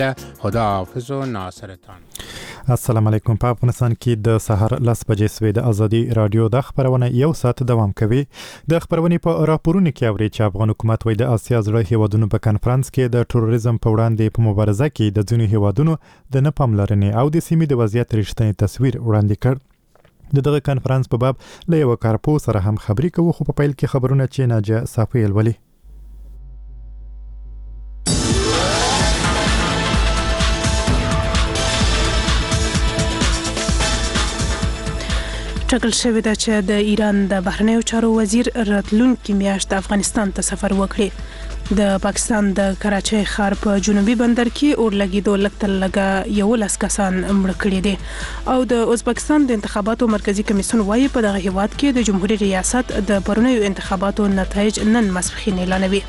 خداحافظ و ناصرتان. السلام علیکم. په افغانستان کې د سحر 10 بجې سوي د ازادي رادیو د خبرونه یو ساعت دوام کوي. د خبرونې په راپورونو کې اوري چې افغان حکومت وایي د آسیا زړه هیوادونو په کانفرنس کې د تروریزم په وړاندې په مبارزه کې د ځینو هیوادونو د نه پاملرنې او د سیمې د وضعیت رښتینی تصویر وړاندې کړ. دغه کانفرنس په باب له یو کارپو سره هم خبرې کوو، خو په پیل کې خبرونه چې ناجه صافی ولولي. ټاکل شوې ده چې د ایران د بهرنیو چارو وزیر راتلونکي میاشت افغانستان ته سفر وکړي. د پاکستان د کراچۍ ښار په جنوبي بندر کې اورلګیدو لږ 11 کسان مړه کړي دي او د ازبکستان د انتخاباتو مرکزی کمیسیون وايي په دغه هیواد کې د جمهوریت ریاست د پرونیو انتخاباتو نتایج نن ماسپښین اعلانوي.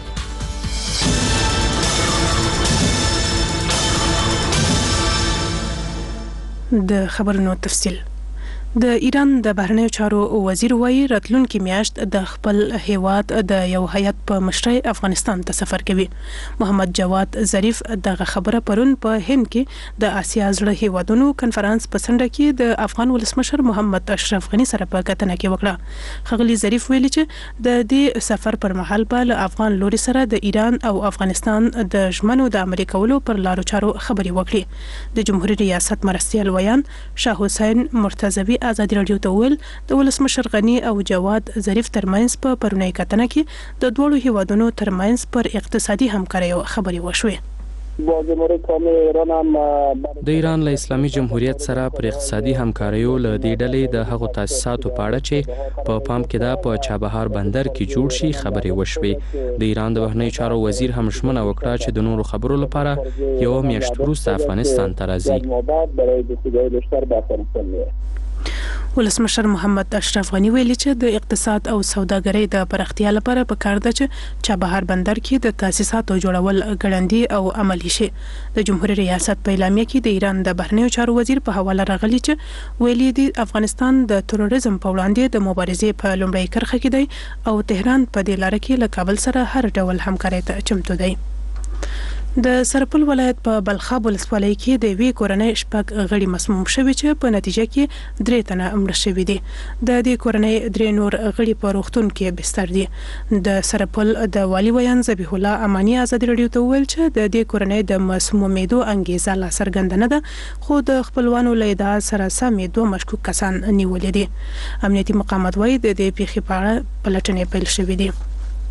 د خبرونو تفصیل. د ایران د بهرنیو چارو وزیر وایي راتلونکي میاشت د خپل هیواد د یو هیئت په مشرۍ افغانستان ته سفر کوي. محمد جواد ظریف دغه خبره پرون په هند کې د آسیا زړه هیوادونو کانفرنس په سنډه کې د افغان ولسمشر محمد اشرف غنی سره په کتنه کې وکړه. ښاغلي ظریف ویلي چې د دې سفر پر مهال به افغان لوري سره د ایران او افغانستان د ژمنو د عملي کولو پر لارو چارو خبرې وکړي. د جمهوریت ریاست مرستیال ویان شاه حسین مرتضوی ازادي رادیو ته ویل د ولسمشر غنی او جواد ظریف ترمنځ په پرونی کتنه کې د دوړو هیوادونو ترمنځ پر اقتصادي همکارۍ خبرې وشوې. د ایران له اسلامي جمهوریت سره پر اقتصادي همکاریو له دې ډلې د هغو تاسیساتو په اړه چې په پام کې ده په چابهار بندر کې جوړ شي خبرې وشوې. د ایران د بهرنیو چارو وزیر هم ژمنه وکړه چې د نورو خبرو لپاره یو میاشت وروسته افغانستان ته راځي. ولسمشر محمد اشرف غنی ویلي چې د اقتصاد او سوداګرۍ د پراختیا لپاره پکار ده چې چابهار بندر کې د تاسیساتو جوړول ګړندي او عملي شي. د جمهوریت ریاست په اعلامیه کې د ایران د بهرنیو چارو وزیر په حواله راغلي چې ویلي دی افغانستان د تروریزم په وړاندې د مبارزې په لومړۍ کرښه کې دی او تهران په دې لار کې له کابل سره هر ډول همکارۍ ته چمتو دی. د سرپل ولایت په بلخاب ولسوالۍ کې د وی کورنۍ شپږ غړي مسموم شوي چې په نتیجه کې 3 تنه مړه شوي دي. د دې کورنۍ 3 نور غړي په روغتون کې بستر دي. د سرپل د والي ویان ذبیح الله امانی ازادي رادیو ته ویل چې د دې کورنۍ د مسمومیدو انګیزه لا څرګنده نه ده، خو د خپلوانو له ادعا سره سمې 2 مشکوک کسان نیولې دي. امنیتي مقامات وایي د دې پیښې په اړه پلټنې پیل شوې دي.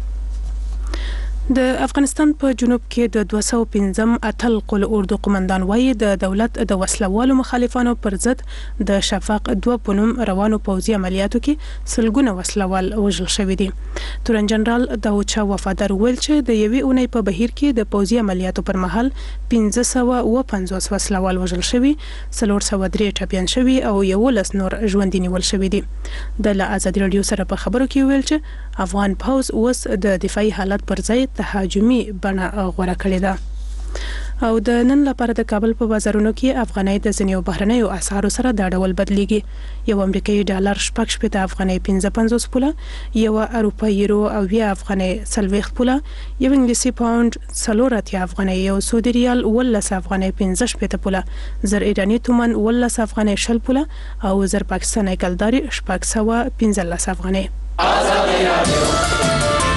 د افغانستان په جنوب کې د 215 اتل قل اردو قومندان وایي د دولت د وسلوالو مخالفانو پر ضد د شفاق 2 په نوم روانو پوځي عملیاتو کې سلګونه وسلوال وژل شوي دي. تورن جنرال داود شاه وفادار ویل چې د یوې اونۍ په بهیر کې د پوځي عملیاتو پر مهال 1550 وسلوال وژل شوي، 403 ټپیان شوي او 11 نور ژوندي نیول شوي دي. د آزادي رادیو سره په خبرو کې ویل چې افغان پوځ اوس د دفاعي حالت پر ځای تهاجمي بڼه غوره کړې ده. او د نن لپاره د کابل په بازارونو کې افغانۍ د ځینو بهرنیو اسعارو سره دا ډول بدلیږي. یو امریکایي ډالر 15 افغانۍ 55 پوله، یو اروپایي یورو او 20 افغانۍ 40 پوله، یو انګلیسي پاوند 40 افغانۍ، یو سعودي ریال 18 افغانۍ 15 پوله، زر ایرانی تومان 18 افغانۍ 20 پوله او زر پاکستاني کلداري 615 افغانۍ. آزادي رادیو.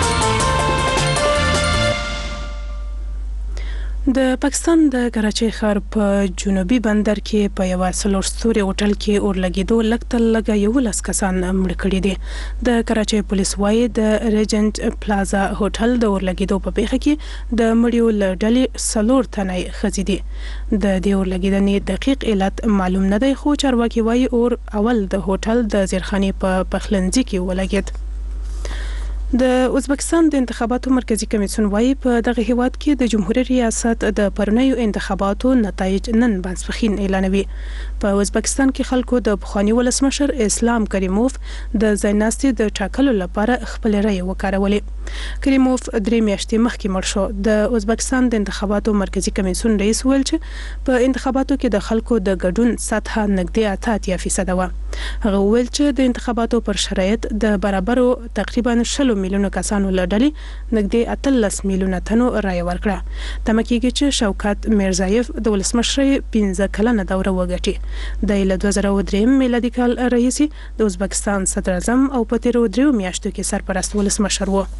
د پاکستان د کراچۍ ښار په جنوبي بندر کې په یو 4 ستوري هوټل کې اورلګیدو لږ 11 کسان مړه کړي دي. د کراچۍ پولیس وايي د ریجنټ پلازا هوټل د اورلګیدو په پیښه کې د مړیو له ډلې 4 تنه ښځې دي. د دې اورلګیدنې دقیق علت معلوم نه دی، خو چارواکي وايي اور اول د هوټل د زیرخانې په پخلنځي کې ولګید. د ازبکستان د انتخاباتو مرکزی کمیسیون وايي په دغه هیواد کې د جمهوریت ریاست د پرونیو انتخاباتو نتایج نن ماسپښین اعلانوي. په ازبکستان کې خلکو د پخوانی ولسمشر اسلام کریموف د ځایناستي د ټاکلو لپاره خپل رأی وکارولې. کریموف 3 میاشتې مخکې مړ شو. د ازبکستان د انتخاباتو مرکزی کمیسیون رئیس ویل چې په انتخاباتو کې د خلکو د ګډون سطحه نږدې 88% وه. هغه ویل چې د انتخاباتو پر شرایط د برابرو تقریبا 20 میلیونو کسانو له ډلې نږدې 13 میلیونه تنو رای ورکړه. تمه کېږي چې شوکت میرزایف د ولسمشر 15 کلنه دوره وګټي. د 2003 میلادي کال رئیس د ازبکستان صدر اعظم او په تیرو 3 میاشتو کې سرپرست ولسمشر و.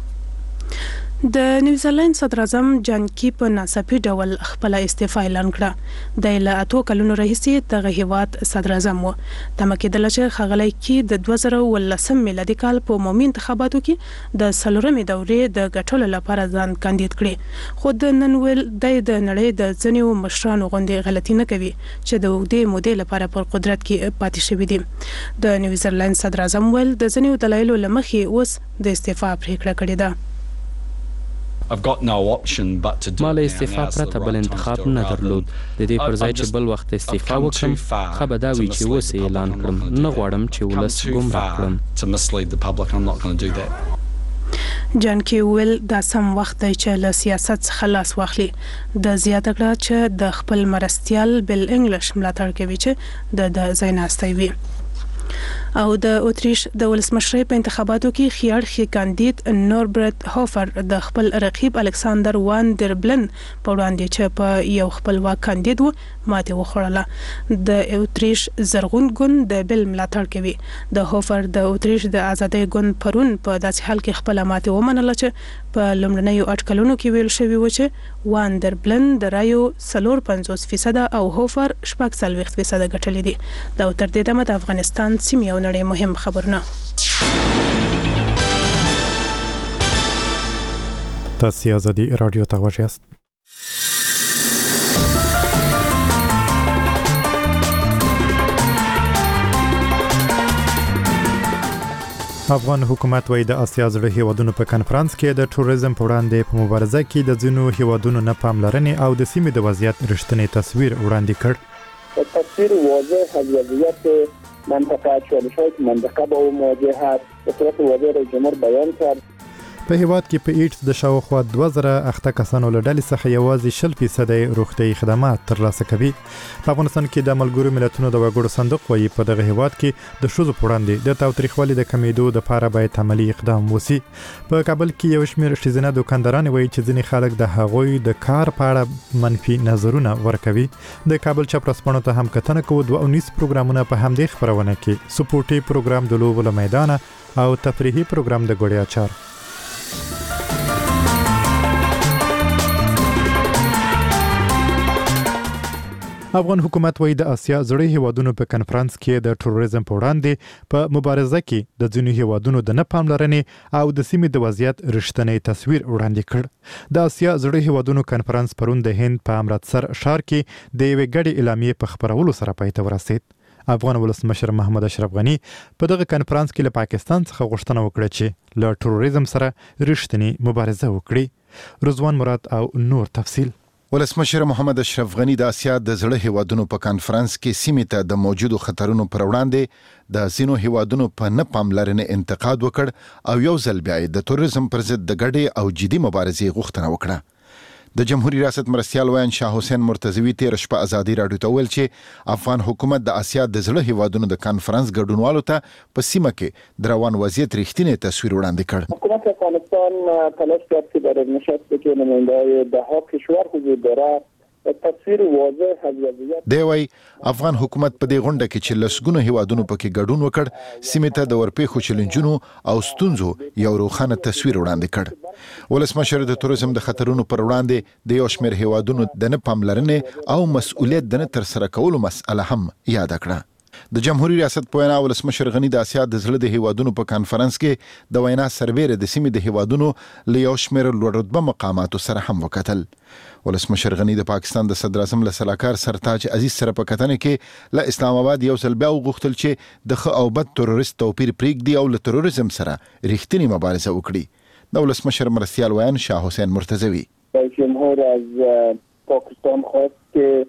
د نیوزیلند صدر اعظم جان کی په ناڅاپي ډول خپل استعفا اعلان کړه. د 8 کلونو راهیسې دغه هیواد صدر اعظم و. تمه کېدله چې ښاغلی کی د 2019 میلادي کال په عمومي انتخاباتو کې د څلورمې دورې د ګټلو لپاره ځان کاندید کړي، خو د نن ورځ د نړۍ د ځینو مشرانو غونډې غلطي نه کوي چې د اوږدې مودې لپاره پر قدرت کې پاتې شوي دي. د نیوزیلند صدر اعظم ویل د ځینو دلایلو له مخې اوس د استعفا پریکړه کړې ده. ما له استعفا پرته بل انتخاب نه درلود. د دې پر ځای چې بل وخت استعفا وکړم خو به دا وي چې اوس اعلان کړم. نه غواړم چې ولس ګمراه کړم. جان کی ویل دا سم وخت دی چې له سیاست څخه لاس واخلي. د زیاته کړه چې د خپل مرستیال بل انګلیش ملاتړ کوي چې د ځای ناستی وي. او د اتریش د ولسمشر په انتخاباتو کې خيار کاندید نوربرت هوفر د خپل رقیب الکساندر وان در بلن په وړاندې چې په یو خپلواک کاندید و ماته وخوړله. د اتریش زرغون ګوند د بل ملاتړ کوي. د هوفر د اتریش د ازادۍ ګوند پرون په داسې حال کې خپل ماته ومنله چې په لومړنیو اټکلونو کې ویل شوی و چې وان در بلن د رایو 54% او هوفر 46% ګټلې دي. دا تر دې دمه د افغانستان سیمې او نړۍ مهم خبرونه. تاسو ازادي رادیو ته وژاست. افغان حکومت وایي د اسیا زړه هیوادونو په کنفرانس کې د ټوریزم په وړاندې په مبارزه کې د ځینو هیوادونو نه پاملرنې او د سیمې د وضعیت رښتینی تصویر وړاندې کړ. تصویر واضح از وضعیت منطقه چالش‌های منطقه با مواجه هست به صورت واضح رئیس جمهور بیان کرد. په هیواد کې په ایډز د شاوخوا 2008 کسانو له ډلې څخه یوازې 0% روغتیايي خدمات ترلاسه کوي. په افغانستان کې د ملګرو ملتونو د وګړو صندوق وایي په دغه هیواد کې د ښځو په وړاندې د تاوتریخوالي د کمیدو لپاره باید عملی اقدام وشي. په کابل کې یو شمېر ښځینه دکانداران وایي چې ځینې خلک د هغوی د کار په اړه منفي نظرونه ورکوي. د کابل چاپرسپانو ته هم کتنه کوو. 2 پروګرامونه په همدې خبرونه کې سپورټي پروګرام د لوبو له میدانه او تفریحي پروګرام د ګوړیا چار. افغان حکومت وایي د اسیا زړه هیوادونو په کنفرانس کې د ټوریزم په وړاندې په مبارزه کې د ځینو هیوادونو د نه پاملرنې او د سیمې د وضعیت رښتینی تصویر وړاندې کړ. د اسیا زړه هیوادونو کنفرانس پرون د هند په امرتسر ښار کې د یوې ګډې اعلامیې په خبرولو سره پای ته ورسید. افغان ولسمشر محمد اشرف غنی په دغه کنفرانس کې له پاکستان څخه غوښتنه وکړه چې له ټوریزم سره رښتینی مبارزه وکړي. رضوان مراد او نور تفصیل. ولسمشر محمد اشرف غنی د اسیا د زړه هیوادونو په کانفرنس کې سیمې ته د موجودو خطرونو پر وړاندې د ځینو هیوادونو په نه پاملرنې انتقاد وکړ او یو ځل بیا د توریزم پر ضد د ګډې او جدي مبارزې غوښتنه وکړه. د جمهوریت ریاست مرستیال ویان شاه حسین مرتضوی تیر شپه ازادي رادیو ته ویل چې افغان حکومت د اسیا د زړه هیوادونو د کانفرنس ګډونوالو ته په سیمه کې د روان وضعیت رښتینی تصویر وړاندې کړ. حکومت افغانستان تلاش کرد که در نشست که نماینده‌های 10 کشور حضور دارد تصویر واضح از وضعیت دی وای افغان حکومت په دې غونډه کې چې لسګونو هیوادونو پکې ګډون وکړ سیمه ته د ورپېښو چیلنجونو او ستونزو یو روښانه تصویر وړاندې کړ. ولسمشر د توریزم د خطرونو پر وړاندې د یو شمېر هیوادونو د نه پاملرنې او مسؤلیت د نه ترسره کولو مسأله هم یاد کړه. د جمهوریت ریاست په وینا ولسمشر غنی د اسیا د زړه د هیوادونو په کانفرنس کې د وینا سربېره د سیمې د هیوادونو له یو شمېر لوړ رتبه مقاماتو سره هم وکتل. ولسمشر غنی د پاکستان د صدر اعظم له سلاکار سرتاج عزیز سره په کتنه کې له اسلام آباد یو ځل بیا وغوښتل چې د ښه او بد تروریست توپیر پرېږدي او له تروریزم سره رښتینی مبارزه وکړي. د ولسمشر مرستیال ویان شاه حسین مرتضوی رئیس جمهور از پاکستان خواست که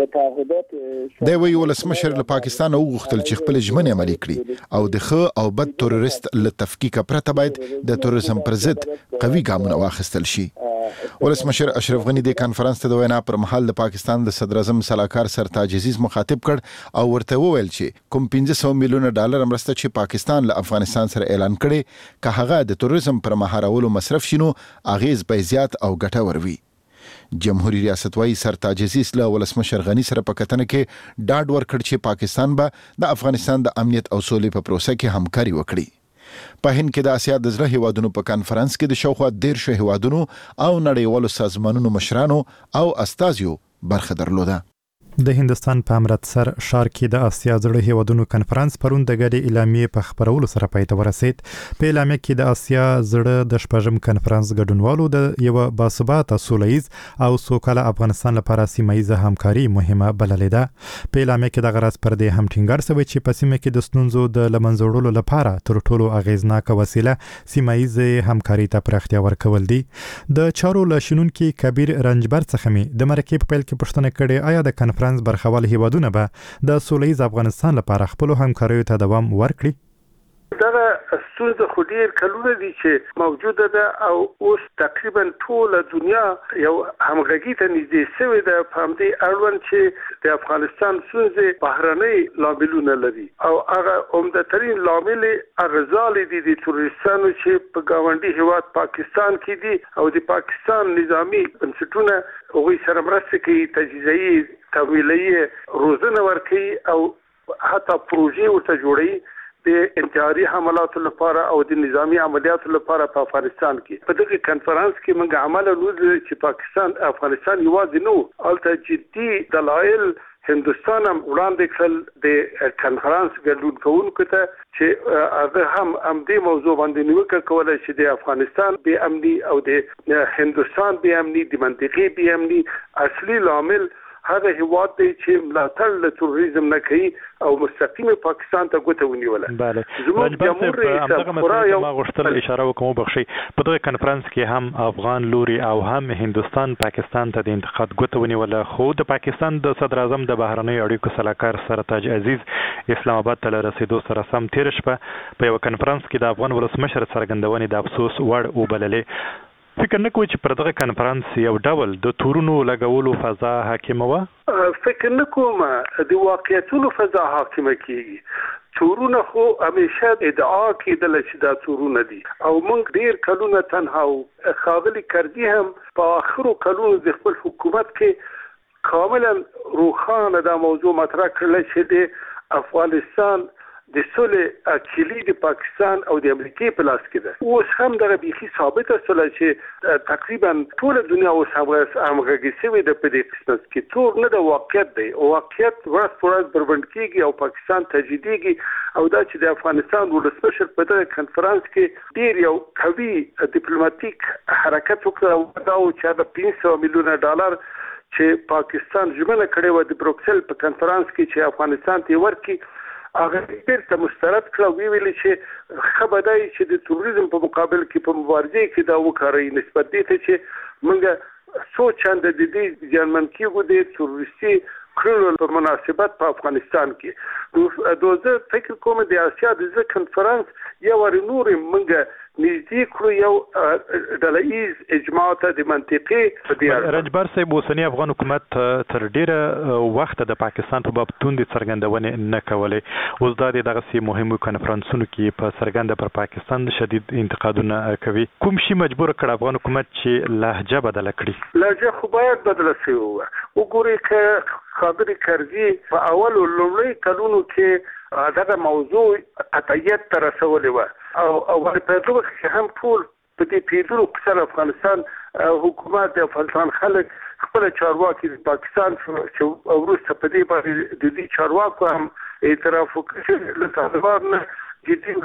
دی وی ولسمشر له پاکستان وغوښتل چې خپل ژمنې عملي کړي او د ښه او بد تروریست له تفکیک پرته باید د تروریزم پر ضد قوي ګامونه واخیستل شي. ولسمشر اشرف غنی د کانفرنس ته د وینا پر مهال د پاکستان د صدر اعظم سلاکار سرتاج عزیز مخاطب کړ او ورته وویل چې کوم 500 میلیونه ډالر مرسته چې پاکستان له افغانستان سره اعلان کړي که هغه د توریزم پر مهارولو مصرف شینو اغیز به زیات او ګټور وي. جمهوریت ریاست وايي سرتاج عزیز له ولسمشر غنی سره په کتنه کې ډاډ ورکړ چې پاکستان به د افغانستان د امنیت او سولې په پروسه کې همکاري وکړي. په هند کې د اسیا د زړه هیوادونو په کانفرنس کې د شاوخوا 13 هیوادونو او نړیوالو سازمانونو مشرانو او استازیو برخه درلوده. د هندستان په امرتسر ښار کې د اسیا زړه هیوادونو کانفرنس پرون د ګډې اعلامیې په خبرولو سره پای ته ورسید. په اعلامیه کې د اسیا زړه د شپږم کانفرنس ګډونوالو د یو باثباته سولهییز او سوکاله افغانستان لپاره سیمه‌ییزه همکاري مهمه بللې ده. په اعلامیه کې د غرض پر دې هم ټینګار شوی چې په سیمه کې د ستونزو د لمنځوړلو لپاره تر ټولو اغیزناکه وسیله سیمه‌ییزه همکاري ته پراختیا ورکول دي. د چارو لشنونکو کبیر رنجبر څخه می د مرکې په پیل کې پوښتنه کړې آیا د کانفرنس برخوال هیوادونه به د سولهییز افغانستان لپاره خپل همکاریو ته دوام ورکړي. دا ستونزه خو ډیر کلونه دي چې موجوده ده او اوس تقریبا ټول دنیا یو همغږي ته نږدې شوې ده په همدې اړوند چې د افغانستان ستونزې بهرنۍ لاملونه لري او هغه عمدترین لامل هغه ځالې دي د تروریستانو چې په ګاونډي هیواد پاکستان کې دي او د پاکستان نظامی بنسټونه هغوی سره مرسته کوي، تجهیزي تمویلي روزنه ورکوي او حتی پروژې ورته جوړوي د انتحاري حملاتو لپاره او د نظامی عملیاتو لپاره په افغانستان کې. په دغه کانفرنس کې موږ عمله نوځل چې افغانستان یوازې نو الته جدي دلایل هندستان هم وړاندې کړل د کانفرنس ګډون کوونکو ته چې هغه هم دې موضوع باندې نیوکه کوله چې د افغانستان بې امني او د هندستان بې امني د منطقې بې امني اصلي لامل هغه هیواد دی چې ملاتړ له تروریزم نه کوي او مستقیم پاکستان ته ګوته ونیوله. بله ما غوښتل اشاره وکم بخشي په دغه کانفرنس کې هم افغان لوري او هم هندستان پاکستان ته د انتقاد ګوته ونیوله، خو د پاکستان د صدر اعظم د بهرنیو اړیکو سلاکار سرتاج عزیز اسلام آباد ته رسیدو سره سم تیر شپه په یو کانفرنس کې د افغان ولسمشر څرګندونې د افسوس وړ وبللې. فکر نه کوئ چې پر دغه کانفرنس یو ډول د تورونو لګولو فضا حاکمه وه؟ فکر نه کوم د واقعیتونو فضا حاکمه کیږي. تورونه خو همیشه ادعا کېدل چې دا تورونه دي او موږ ډیر کلونه تنها ښاغلي کردي هم په آخرو کلونو د خپل حکومت کې کاملا روښانه دا موضوع مطرح کړل چې د افغانستان د سولې کلي د پاکستان او د امریکای په لاس کې ده. اوس هم دغه بیخي ثابته شوه چې تقریبا ټول دنیا اوس همغږي شوې ده په دې قسمت کې. تور نه د واقعیت دی، واقعیت ورځ په ورځ بربنډ کېږي او پاکستان تجدیدېږي او دا چې د افغانستان ولسمشر په دغه کنفرانس کې ډیر یو قوي ډیپلوماټیک حرکت وکړ دا چې د 500 میلیونه ډالر چې پاکستان ژمنه کړې و د بروکسل په کنفرانس کې چې افغانستان ته ورکړي هغه بیرته مسترد کړه. ویل چې خبردای چې د تروریزم په مقابل کې په مبارزه کې دا وکړي نسبت دي چې موږ سوچاند د دې ځانمن کېږو د تروریستي کړلو په مناسبت په افغانستان کې. دوزه فکر کوم د اسیا د کنفرانس یو ور نور موږ نږدې کړو یو ډلهیز اجماع ته د منطقې په دی رنجبر صاحب اوسنی افغان حکومت تر ډیره وخت د پاکستان په باب توندې څرګندونې نه کولې. اوس دا دغه سي مهمو کنفرانسونو کې په څرګنده پر پاکستان شدید انتقادونه کوي. کوم شي مجبور کړ افغان حکومت چې لهجه بدله کړي؟ لهجه خو باید بدله شي. وګورئ که خبرې کردي په اول لومړی کلونو کې دغه موضوع قطعیت ته رسولې وه او په دغه وخت کې هم ټول په دې پیدلو سره افغانستان حکومت د افغانستان خلک خپل چارواکي د پاکستان چې وروسته په دې باندې د دې چارواکو هم اعتراف وکړي له طالبان نه جدي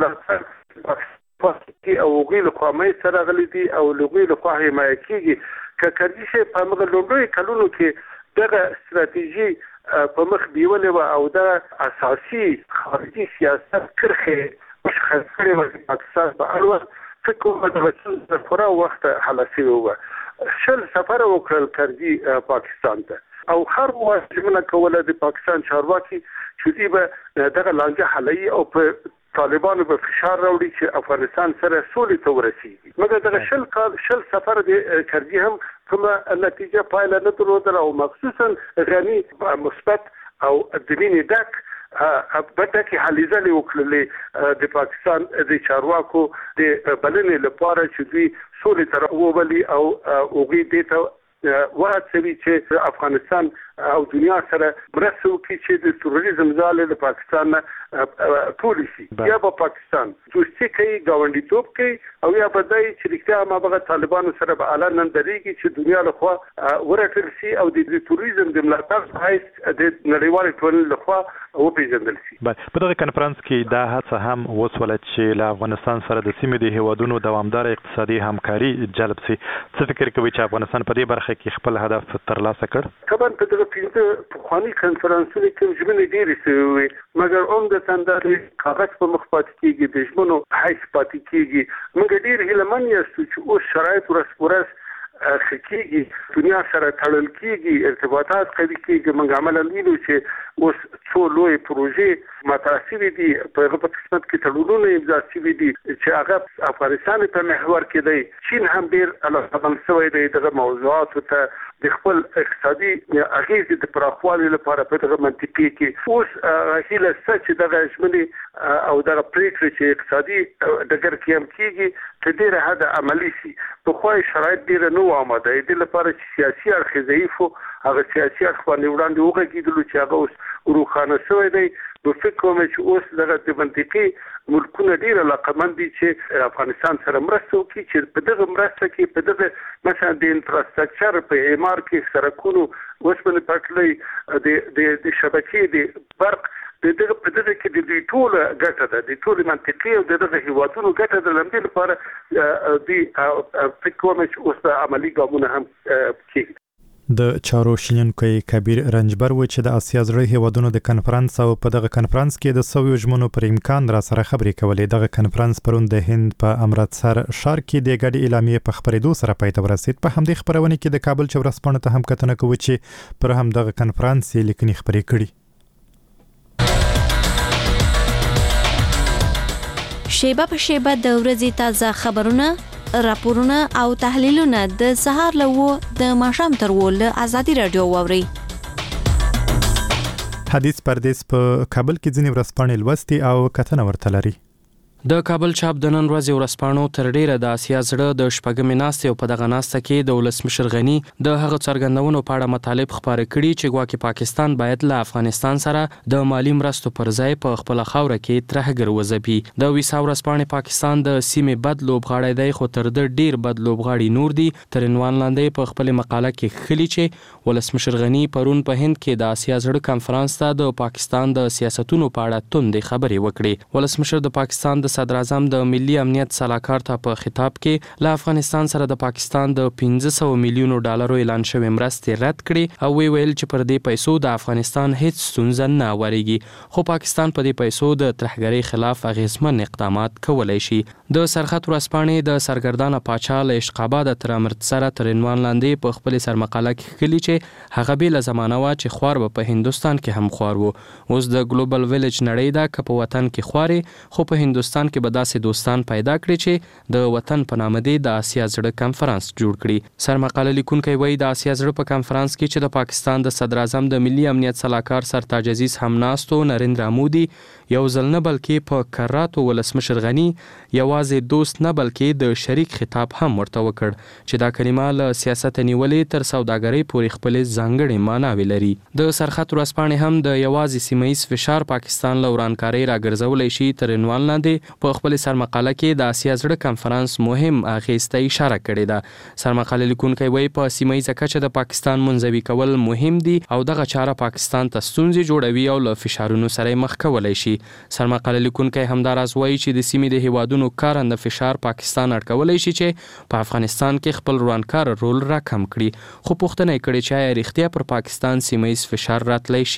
ملاتړ او هغوی له خوا منځته راغلي دي او له هغوی له خوا حمایه کېږي. که کردي صاحب په همغه لومړیو کلونو کې دغه ستراتیژي په مخ بیولې وه او دا اساسي خارجي سیاست کرښې مشخص کړې وه د پاکستان په اړوند فکر کوم دغه ستونزه پوره وخت حل شوې وه. 20 سفره وکړل کردي پاکستان ته او هر وخت ژمنه کوله د پاکستان چارواکي چې دوی به دغه لانجه حلوي او په طالبانو په فشار راوړي چې افغانستان سره سولې ته ورسیږي. مګر دغه شل سفر د کرزي هم کومه نتیجه پایله نه درلوده او مخصوصا غني مثبت او د مینې ډک بټه کې حلیزه وکړلې د پاکستان د چارواکو د بلنې لپاره چې دوی سولې تر وولي او اوږي دې ته وهڅوي چې افغانستان او دنیا سره مرسته وکړي چې د تروریزم ځاله د پاکستان پالیسي یا په پاکستان دوستي کوي ګاونډیتوب کوي او یا په دای چې رښتیا مابغه طالبانو سره به اعلان نندريږي چې دنیا له خوا ورټل شي او د تروریزم د ملاتړ حیث د نړیوال ټولنې له خوا وپیژندل شي. په دغه کنفرانس کې دا هڅه هم وسوله چې له افغانستان سره د سیمې د هیوادونو دوامدار اقتصادي همکاري جلب شي. څه فکر کوي چې افغانستان په دې برخه کې خپل هدف ترلاسه کړ؟ طبعا په دغه پخواني کنفرانسونو کې ژمنې ډېرې شوې مګر عمدتاً د کاغذ په مخ پاتې کېږي د ژمنو حیث پاتې کېږي. موږ ډېر هیلهمن یاستو چې اوس شرایط ورځ خکېږي دنیا سره تړل کېږي ارتباطات قوي کېږي. موږ عملاً وینو چې اوس څو لوی پروژې مطرح شوي دي په هغه په قسمت کې تړونونه امضا شوي دي چې هغه افغانستان په محور کې دی. چین هم ډېر علاقمند شوی دی دغه موضوعاتو ته د خپل اقتصادي اغیزې د پراخوالي لپاره په دغه منطقې کې اوس هیله شته چې دغه ژمنې او دغه پریکړې چې اقتصادي ډګر کې هم کېږي تر ډېره حده عملي شي. پخوای شرایط ډېره نه وو آماده دې لپاره چې سیاسي اړخ ضعیف و هغه سیاسي اړخ باندې وړاندې وغږېدلو چې هغه اوس روښانه شوی دی. نو فکر کوم چې اوس دغه د منطقې ملکونه ډېر علاقمند دي چې افغانستان سره مرسته وکړي چې په دغه مرسته کې په دغه مثلا د انفراستراکچر په اعمار کې سړکونو اوسپنې پټلۍ د شبکې د برق دغه په دغه کې د دوی ټول ګټه ده د ټول منطقې او دغه هیوادونو ګټه ده. لمدې لپاره د فکر کوم چې اوس عملي ګامونه هم کېږي. د چارو شینونکی کبیر رنجبر و چې د آسیا زړه هیوادونو د کنفرانس او په دغه کنفرانس کې د سویو ژمنو پر امکان را سره خبرې کولې. دغه کنفرانس پرون د هند په امرتسر ښار کې د ګډې اعلامیې په خبرېدو سره پای ته ورسید. په همدې خبرونه کې د کابل چورسپانو ته هم کتنه کوي چې پر هم دغه کنفرانس یې لیکنې خبرې کړي. شیبه په شیبه د ورځې تازه خبرونه راپورونه او تحلیلونه د سهار له د ماښام تر له ازادي رادیو واوري. حدیث پردیس په کابل کې ځینې ورځپاڼې لوستي او کتنه ورته لري. د کابل چاپ د نن ورځې ورځپاڼو تر ډیره د آسیا زړه د شپږمې ناستې او په دغه ناسته کې د ولسمشر غني د هغه څرګندونو په اړه مطالب خپاره کړي چې ګواکې پاکستان باید له افغانستان سره د مالی مرستو پر ځای په خپل خاوره کې ترهګر وځپي. د ویسا ورځپاڼې پاکستان د سیمې بد لوبغاړی دی خو تر د ډیر بد لوبغاړي نور دي. تر عنوان لاندې په خپل مقاله کې خلی چې ولسمشر غني پرون په هند کې د آسیا زړه کانفرنس ته د پاکستان د سیاستونو په اړه توندې خبرې وکړي. ولسمشر د پاکستان د صدر اعظم د ملي امنیت صلاحکار ته په خطاب کې له افغانستان سره د پاکستان د 500 میلیونو ډالرو اعلان شوی مرستې رد کړي او ویل چې پر دې پیسو د افغانستان هیڅ ستونزه نه وریږي خو پاکستان په دې پیسو د ترهګرۍ خلاف اغیزمن اقدامات کولای شي. د سرخط ورځپاڼې د سرګردانه پاچا له اشقاباد تر امرتسر تر عنوان لاندې په خپل سرمقاله کې خلی چې هغه به له زمانه وا چې خوار په هندستان کې هم خوار وو. اوس د ګلوبل ویلیج نړۍ دا که په وطن کې خواري خو په هندستان کې به داسې دوستان پیدا کړي چې د وطن په نامه د آسیا زړه کانفرنس جوړ کړي. سرمقاله لیکونکي وایي د آسیا زړه په کانفرنس کې چې د پاکستان د صدر اعظم د ملي امنیت صلاحکار سرتاج عزیز همناستو نریندرا مودي یو ځل نه بلکې په کراتو ولسمشر غني یوازې دوست نه بلکې د شریک خطاب هم ورته وکړ چې دا کلمه له سیاست نیولې تر سوداګرۍ پورې خپل ځانګړې معناوې لري. د سرخط ورځپاڼې هم د یوازې سیمه‌ایز فشار پاکستان له ورانکارۍ راګرځولای شي تر عنوان لاندې په خپل سرمقاله کې د آسیا زړه کانفرنس مهم اغېز ته اشاره کړې ده. سرمقاله لیکونکي وایي په سیمه‌ایزه کچه د پاکستان منځوي کول مهم دي او دغه چاره پاکستان ته ستونزې جوړوي او له فشارونو سره مخ کولای شي. سرمقاله لیکونکي همداراز وایي چې د سیمې د هیوادونو کارنده فشار پاکستان اټکولای شي چې په افغانستان کې خپل روانکار رول راکم کړي خو پوښتنه یې کړې چې آیا رښتیا پر پاکستان سیمه‌ایز فشار راتلی شي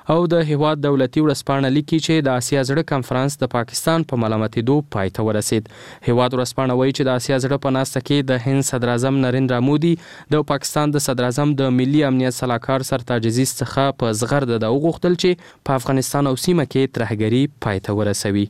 او د هیواد دولتي ورځپاڼه لیکي چې د آسیا زړه کانفرنس د پاکستان په ملامتېدو پای ته ورسید. هیواد ورځپاڼه وایي چې د آسیا زړه په ناسته کې د هند صدر اعظم نریندرا مودي د پاکستان د صدر اعظم د ملي امنیت سلاکار سرتاج عزیز څخه په زغرده د وغوښتل چې په افغانستان او سیمه کې ترهګري پای ته ورسوي.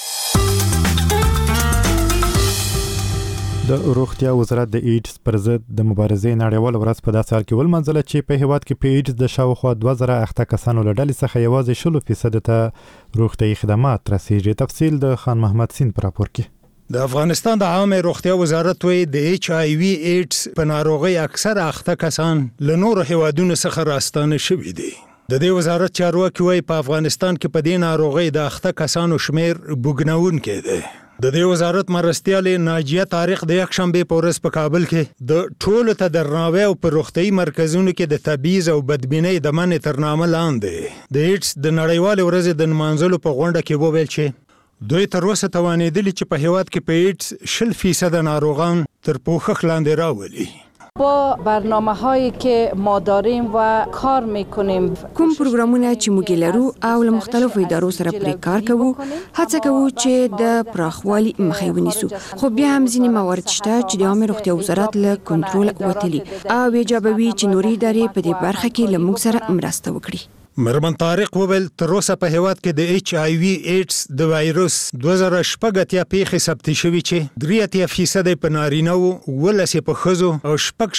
د روغتیا وزارت د ایډز پر ضد د مبارزې نړیوال ورځ په داسې حال کې ولمنځله چې په هیواد کې په ایډز د شاوخوا 2008 کسانو له ډلې څخه یوازې 0% ته روغتیايي خدمات رسیږي. تفصیل د خان محمد سین پر راپور کې. د افغانستان د عامه روغتیا وزارت وی د HIV ایډز په ناروغي اکثر اخته کسان له نورو هیوادونو څخه راستانه شوي دي. د دې وزارت چارواکي وی په افغانستان کې په دې ناروغي د اخته کسانو شمیر بوګناونکی دی. د دې وزارت مرستیالې ناجیه طارق د یک شنبه په ورځ په کابل کې د ټولو ته درناوی او په روغتیايي مرکزونو کې د تبعیض او بدبینۍ د منع تر نامه لاندې د ایډز د نړیوال ورځ د نمانځلو په غونډه کې وویل چې دوی تر اوسه توانېدلي چې په هیواد کې په ایډز 0% ناروغان تر پوښښ لاندې راولي. با برنامه‌هایی که ما داریم و کار می‌کنیم کوم پروګرامونه چې موږ لرو او له مختلفو ادارو سره پرې کار کوو هڅه کوو چې د پراخوالي مخه ونیسو خو بیا هم ځینې موارد شته چې د عامه روغتیا وزارت له کنټرول وتلي او ایجابوي چې نوري ادارې په دې برخه کې له موږ سره مرسته وکړي. مرمن طارق وویل تر اوسه په هیواد کې د HIV ایډز د وایروس 2018 پیښې ثبت شوي چې 3% په نارینه وو 12% په ښځو او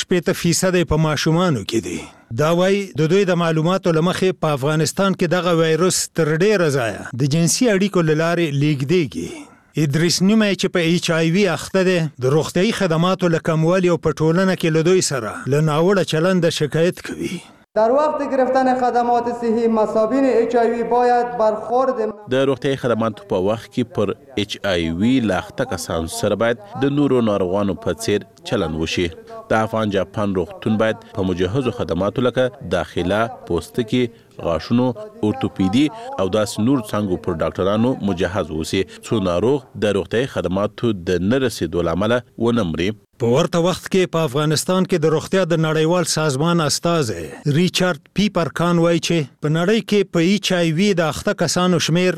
6% په ماشومانو کې دي. دا وایي د دوی د معلوماتو له مخې په افغانستان کې دغه وایروس تر ډیره ځایه د جنسي اړیکو له لارې لیږدېږي. ادریس نیمه چې په HIV اخته دی د روغتیايي خدماتو له کموالي او په ټولنه کې له دوی سره له ناوړه چلند شکایت کوي. در وقت گرفتن خدمات صحی مصابین HIV باید برخورد د روغتیايي خدماتو په وخت کې پر HIV لاخته کسانو سره باید د نورو ناروغانو په څیر چلند وشي. د افغان جاپان روغتون باید په مجهزو خدماتو لکه داخله، پوستکي، غاښونو، اورتوپیدي او داسې نور څانګو پر ډاکټرانو مجهز اوسي څو ناروغ د روغتیايي خدماتو د نه رسیدو له امله ونه مري. په ورته وخت کې په افغانستان کې د روغتیا د نړیوال سازمان استازی ریچارډ پیپر کان وایي چې په نړۍ کې په HIV د اخته کسانو شمیر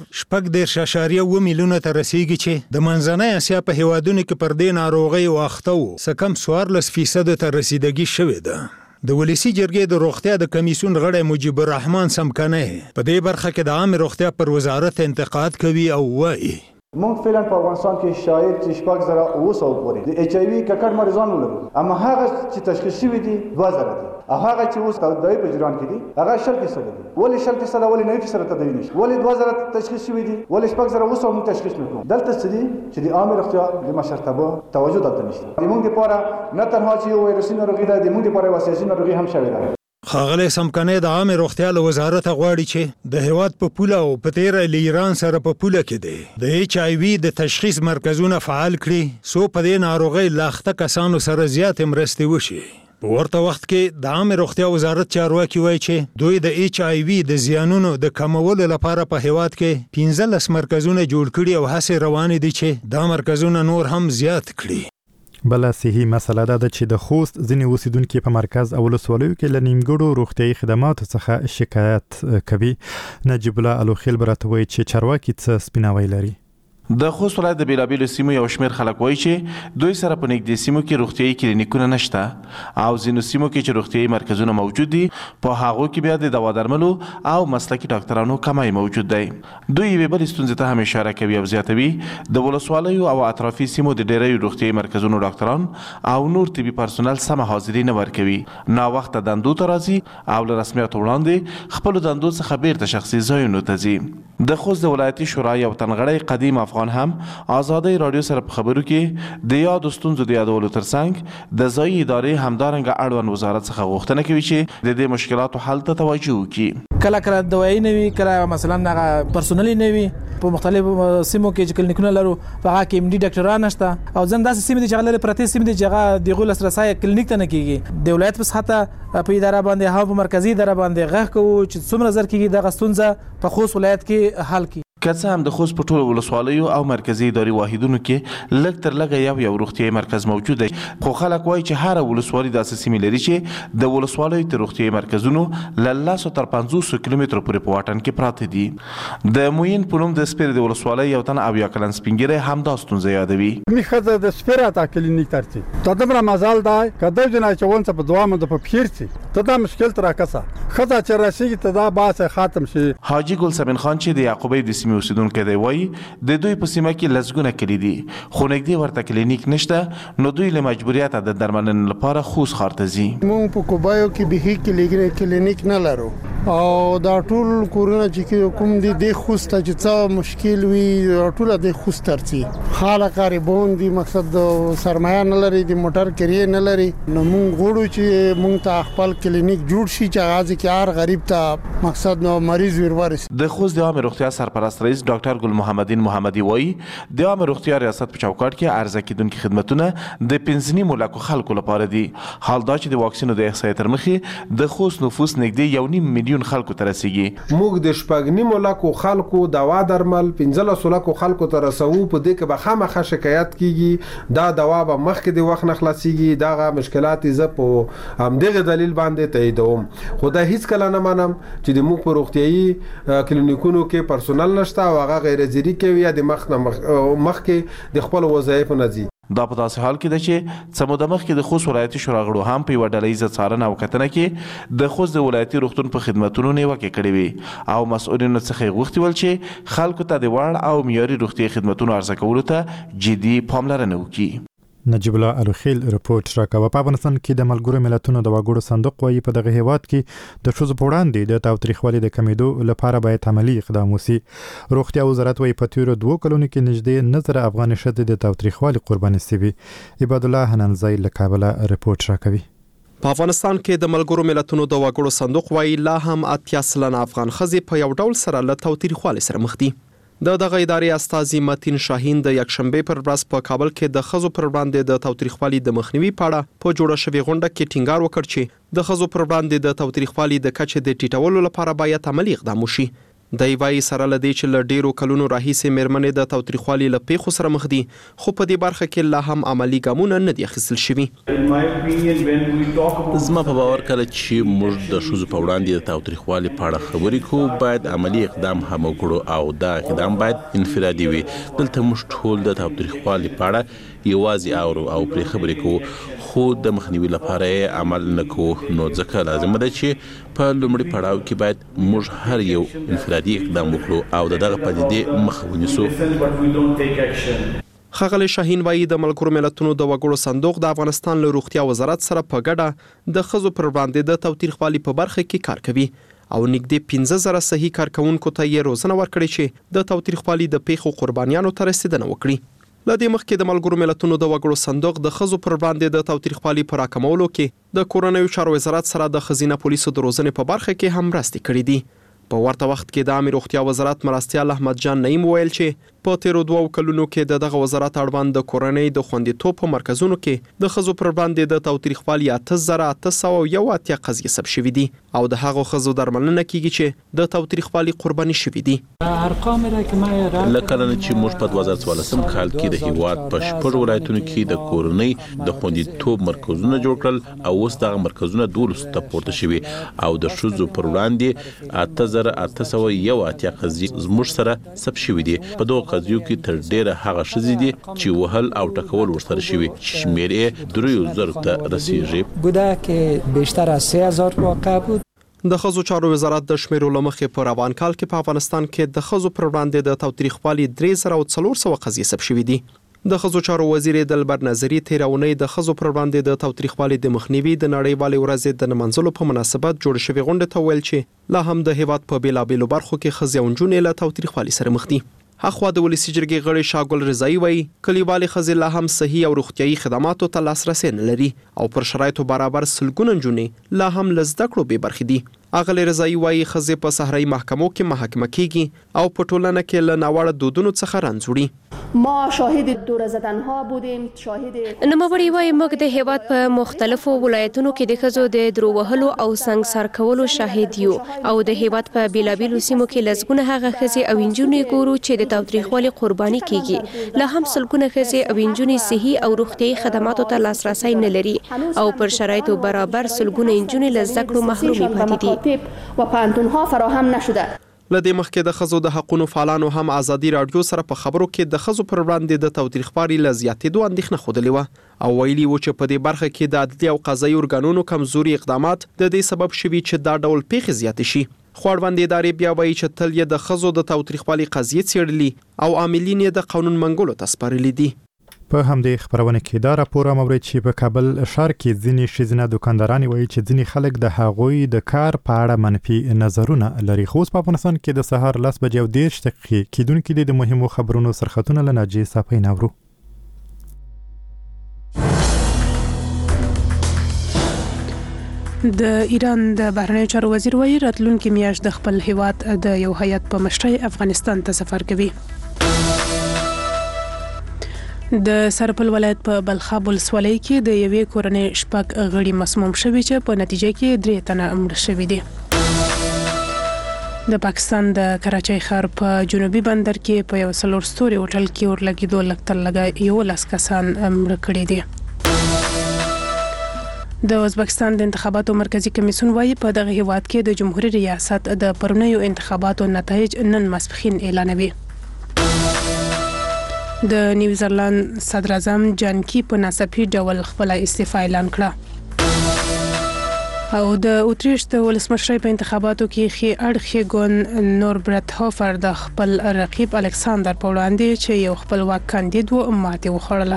4.7 میلیونه ته رسیږي چې د منځنۍ اسیا په هیوادونو کې پر دې ناروغي واخته وو څه کم 14% ته رسیدګي شوې ده. د ولسی جرګې د روغتیا د کمیسیون غړی مجيب الرحمن سمکنه په دې برخه کې د عام روغتیا پر وزارت انتقاد کوي او وایي مونږ فعلا په افغانستان کې شاید چې 9,000 پورې د HIV ککړ مریضان ولرو اما هغه چې تشخیص شوی دي 2,000 دي او هغه چې اوس د دوی په جریان کې دي هغه 0% دي. ولې 0% ولې 9% تدوین نشي؟ ولې 2,000 تشخیص شوی دي؟ ولې 9,000 موږ تشخیص نکړو؟ دلته څه دي چې د عامه روغتیا د مشرتابه توجه دلته نشته. موږ لپاره نه تنها چې یو وایرسي ناروغي ده د موږ لپاره وسیاسي ناروغي هم شوی ده. خاغلی سمکنه د عامه روغتیا له وزارت غواړي چې د هیواد په پوله او په تیر له ایران سره په پوله کې دی د HIV د تشخیص مرکزونه فعال کړي سو په دې ناروغي لاخته کسانو سره زیات مرستې وشي. په ورته وخت کې د عامه روغتیا وزارت چارواکي وایي چې دوی د HIV د زیانونو د کمولو لپاره په هیواد کې 15 مرکزونه جوړ کړي او هڅې روانې دي چې دا مرکزونه نور هم زیات کړي. بل صحیح مسله ده چې د خوست ځینې اوسیدونکو په مرکز او ولسوالیو کې له نیمګړو روغتیايي خدماتو څخه شکایت کوي. نجیب الله الوخیل براتوي چې چارواکي څه سپیناوی لري. د خوست ولایت د بیلابیلو سیمو یو شمیر خلک وایي چې دوی سره په نږدې سیمو کې روغتیايي کلینیکونه نشته او ځینو سیمو کې چې روغتیايي مرکزونه موجود دي په هغو کې بیا د دوا درملو او مسلکي ډاکټرانو کمی موجود دی. دوی یوې بلې ستونزې ته هم اشاره کوي او زیاتوي د ولسوالیو او اطرافي سیمو د ډیریو روغتیايي مرکزونو ډاکټران او نور طبي پرسونل سمه حاضري نه ورکوي. ناوخته دندو ته راځي او له رسمیاتو وړاندې خپلو دندو څخه بیرته شخصي ځایونو ته ځي. د خوست د ولایتي شورا یو تنغړی قدیم افغان هم آزادۍ رادیو سره په خبرو کې د یادو ستونزو د یادولو ترڅنګ د ځایي ادارې همدارنګه اړوند وزارت څخه غوښتنه کوي چې د دې مشکلاتو حل ته توجه وکړي. کله دوايي نه وي، کله مثلا هغه پرسونل نه وي، په مختلفو سیمو کې چې کلینیکونه لرو په هغه کې MD ډاکټران نشته او ځن داسې سیمې چې غلره پرته سیمې چې هغه د غول سرسای کلینیک ته نه کیږي. د ولایت په سطح په اداره باندې هغه په مرکزی اداره باندې غږ کوو چې څومره زر کیږي د غستونزه په خوست ولایت کې حل کی. که څه هم د خوست په ټولو ولسوالیو او مرکزي اداري واحدونو کې لږ تر لږه یو روغتیايي مرکز موجود دی، خو خلک وایي چې هره ولسوالي داسې سیمې لري چې د ولسوالیو تر روغتیايي مرکزونو له 100 تر 500 کیلومترو پورې په واټن کې پراته دي. د موین په نوم د سپیرې د ولسوالۍ یو تن 70 کلن سپینګیری همدا ستونزه یادوي. میخه د سپیرې تا کلینیک ترڅی ته دمره مزال دی کده جنا چې ونڅ په دوامه د پپیرڅی ته دا مشکل تر کسه خدا چې راشي ته دا باسه ختم شي. حاجی ګل سمین خان چې د یعقوبی د سیمې اوسیدونکو دی وایي د دوی په سیمه کې لزګونه کلی دي خو نږدې ورته کلینیک نشته، نو دوی له مجبوریت د درملنې لپاره خوست ښار ته ځي. مونږ په کوبایو کې به کلینیک نه لرو او دا ټول کورونه چې کوم دي د خوست چې څه مشکل وي ټول د خوست ترڅی خلک غریبون دي، مقصد د سرمایه نه لري، د موټر کریه نه لري، نو مونږ غواړو چې مونږ ته خپل کلینیک جوړ شي چې غازي کې هر غریب ته مقصد نو مریض ورورسي. د خوست د عامه روغتیا سرپرست رئیس ډاکټر ګل محمدین محمدي وایي د عامه روغتیا ریاست په چوکاټ کې عرضه کیدونکو خدماتونه د 15 لکو خلکو لپاره دي. حال دا چې د واکسینو د احصایې تر مخې د خوست نفوس نږدې 1.5 میلیون خلکو ته رسیږي. موږ د 15 لکو خلکو دوا درمل 15 لکو خلکو ته رسو، په دې کې به خامخا شکایت کیږي دا دوا به مخکې د وخت نه خلاصيږي. دا مشکلات زه په همدغه دلیل باندې تاییدوم، خو دا هیڅ کله نه منم چې د موږ په روغتيایي کلینیکونو کې پرسونل نشته او هغه غیر ضروري کوي یا د مخکې د خپل وظایف نه ځي. دا په داسې حال کې ده چې څه موده مخکې د خوست ولایتي شورا غړو هم په یوه ډلهییزه څارنه او کتنه کې د خوست د ولایتي روغتون په خدمتونو نیوکې کړې وې او مسؤلینو څخه یې غوښتي ول چې خلکو ته د وړ او معیاري روغتیایي خدمتونو عرضه کولو ته جدي پاملرنه وکړي. نجیب الله الخیل رپورټ راکوه. په افغانستان کې د ملګرو ملتونو د وګړو صندوق وايي په دغه هیواد کې د ښځو په وړاندې د تاوتریخوالي د کمیدو لپاره باید عملی اقدام وشي. روغتیا وزارت وايي په تیرو 2 کلونو کې نږدې 9,000 افغاني ښځې د تاوتریخوالي قرباني شوي. عباد الله حنانزای له کابل رپورټ راکوي. په افغانستان کې د ملګرو ملتونو د وګړو صندوق وايي لا هم 80 سلنه افغان ښځې په یو ډول سره له تاوتریخوالي سره مخ دي. دغه ادارې استازي متین شاهین د یکشنبه پر ورځ په کابل کې د ښځو پر وړاندې د تاوتریخوالي د مخنیوي په اړه په جوړه شوې غونډه کې ټینګار وکړ چې د ښځو پر وړاندې د تاوتریخوالي د کچې د ټیټولو لپاره باید عملی اقدام وشي. د ایوای سره لدی چې ل ډیرو کلونو راهیسې مېرمنې د تاوتریخوالي له پیښو سره مخ دي، خو په دې برخه کې لا هم عملی ګامونه نه دي اخیستل شوي. زما په باور کله چې موږ د ښځو په وړاندې د تاوتریخوالي په اړه خبرې کوو باید عملی اقدام هم وکړو او دا اقدام باید انفرادي وي. دلته موږ ټول د تاوتریخوالي په اړه یوازې اورو او پرې خبرې کوو خو د مخنیوي لپاره عمل نه کوو، نو ځکه لازم ده چې په لومړي پړاو کې باید موږ هر یو انفرادي اقدام وکړو او دغه پدیدې مخه ونیسو. ښاغلی شاهین وایي د ملګرو ملتونو د وګړو صندوق د افغانستان له روغتیا وزارت سره په ګډه د ښځو پر وړاندې د تاوتریخوالي په برخه کې کار کوي او نږدې 15,000 صحي کارکونکو ته یې روزنه ورکړې چې د تاوتریخوالي د پیښو قربانیانو ته رسیدنه وکړي. له دې مخکې د ملګرو ملتونو د وګړو صندوق د ښځو پر وړاندې د تاوتریخوالي په راکمولو کې د کورنیو چارو وزارت سره د ښځینه پولیسو د روزنې په برخه کې هم مرستې کړې دي. په ورته وخت کې د عامه روغتیا وزارت مرستیال احمد جان نعیم ویل چې په تیرو 2 کلونو کې دغه وزارت اړوند د کورنۍ د خوندیتوب په مرکزونو کې د ښځو پر وړاندې د تاوتریخوالي 8801 قضیې ثبت شوي دي او د هغو ښځو درملنه کیږي چې د تاوتریخوالي قرباني شوي دي. لکه نه چې موږ په 2014 کال کې د هیواد په 6 ولایتونو کې د کورنۍ د خوندیتوب مرکزونه جوړ کړل او اوس دغه مرکزونه 12 ته پورته شوي او د ښځو پر وړاندې 8801 قضیې زموږ سره ثبت شوي دي. په دغه قضیو کې تر ډیره هغه ښځې دي چې وهل او ټکول ورسره شوي چې شمېر یې 3000 ته رسیږي. بوده که بیشتر از 3000 واقع بود. د ښځو چارو وزارت د شمیرو له مخې په روان کال کې په افغانستان کې د ښځو پر وړاندې د تاوتریخوالي 3400 قضیې ثبت شوي دي. د ښځو چارو وزیر دلبر نظری تیرونی د ښځو پر وړاندې د تاوتریخوالي د مخنیوي د نړیوالې ورځې د نمانځلو په مناسبت جوړ شوې غونډې ته ویل چې لا هم د هیواد په بیلابیلو برخو کې ښځې او نجونې له تاوتریخوالي سره مخ دي. اخوا د ولسی جرګې غړي شاګل رضایی وایي کلیوالي ښځې لا هم صحي او روغتیایي خدماتو ته لاسرسی نه لري او پر شرایطو برابر سلګونه نجونې لا هم له زده کړو بې برخې دي. اغلی رضایی وایي ښځې په صحرایي محکمو کې محاکمه کیږي او په ټولنه کې له ناوړه دودونو څخه رنځ وړي. ما شاهد دوره زدنها بودیم، شاهد نوموړي وايي موږ د هیواد په مختلفو ولایتونو کې د ښځو د درو وهلو او سنګسار کولو شاهد یو او د هیواد په بیلابیلو سیمو کې لسګونه هغه ښځې او نجونې ګورو چې د تاوتریخوالي قرباني کیږي، لا هم سلګونه ښځې او نجونې صحي او روغتیايي خدماتو ته لاسرسی نه لري او پر شرایطو برابر سلګونه نجونې له زده کړو محرومې پاتې دي و پوهنتون‌ها فراهم نشده. لدې مخکې د ښځو د حقونو فعالانو هم ازادي رادیو سره په خبرو کې د ښځو پر وړاندې د تاوتریخوالي له زیاتېدو اندېښنه ښودلې وه او ویلي وو چې په دې برخه کې د عدلي او قضایي ارګانونو کمزوري اقدامات د دې سبب شوي چې دا ډول پیښې زیاتې شي. خو اړوندې ادارې بیا وایي چې تل یې د ښځو د تاوتریخوالي قضیې څېړلي او عاملین یې د قانون منګولو ته سپارلي دي. په همدې خبرونه کې دا راپور اموري چې په کابل ښار کې ځینې ښځینه دکانداران وایي چې ځینې خلک د هغوی د کار په اړه منفي نظرونه لري. خو په افغانستان کې د سهار 10:30 کېدونکې د مهمو خبرونو سرخطونه له ناجی صافی نورو. د ایران د بهرنیو چارو وزیر وایي راتلونکي میاشت د خپل هیواد د یو هیات په مشرۍ افغانستان ته سفر کوي. د سرپل ولایت په بلخاب ولسوالۍ کې د یوې کورنۍ شپږ غړي مسموم شوي چې په نتیجه کې 3 تنه مړه شوي دي. د پاکستان د کراچۍ ښار په جنوبي بندر کې په یو 4 ستوري هوټل کې اورلګیدو لږ 11 کسان مړه کړي دي. د ازبکستان د انتخاباتو مرکزی کمیسیون وایي په دغه هیواد کې د جمهوریت ریاست د پرونیو انتخاباتو نتایج نن ماسپښین اعلانوي. د نیوزیلند صدر اعظم جان کی په ناڅاپي ډول خپل استعفا اعلان کړه او د اوتریش د ولسمشرۍ په انتخاباتو کې خي اړخي ګون نوربرت هوفر د خپل رقیب الکساندر په وړاندې چې یو خپلواک کاندید و ماتې وخوړله.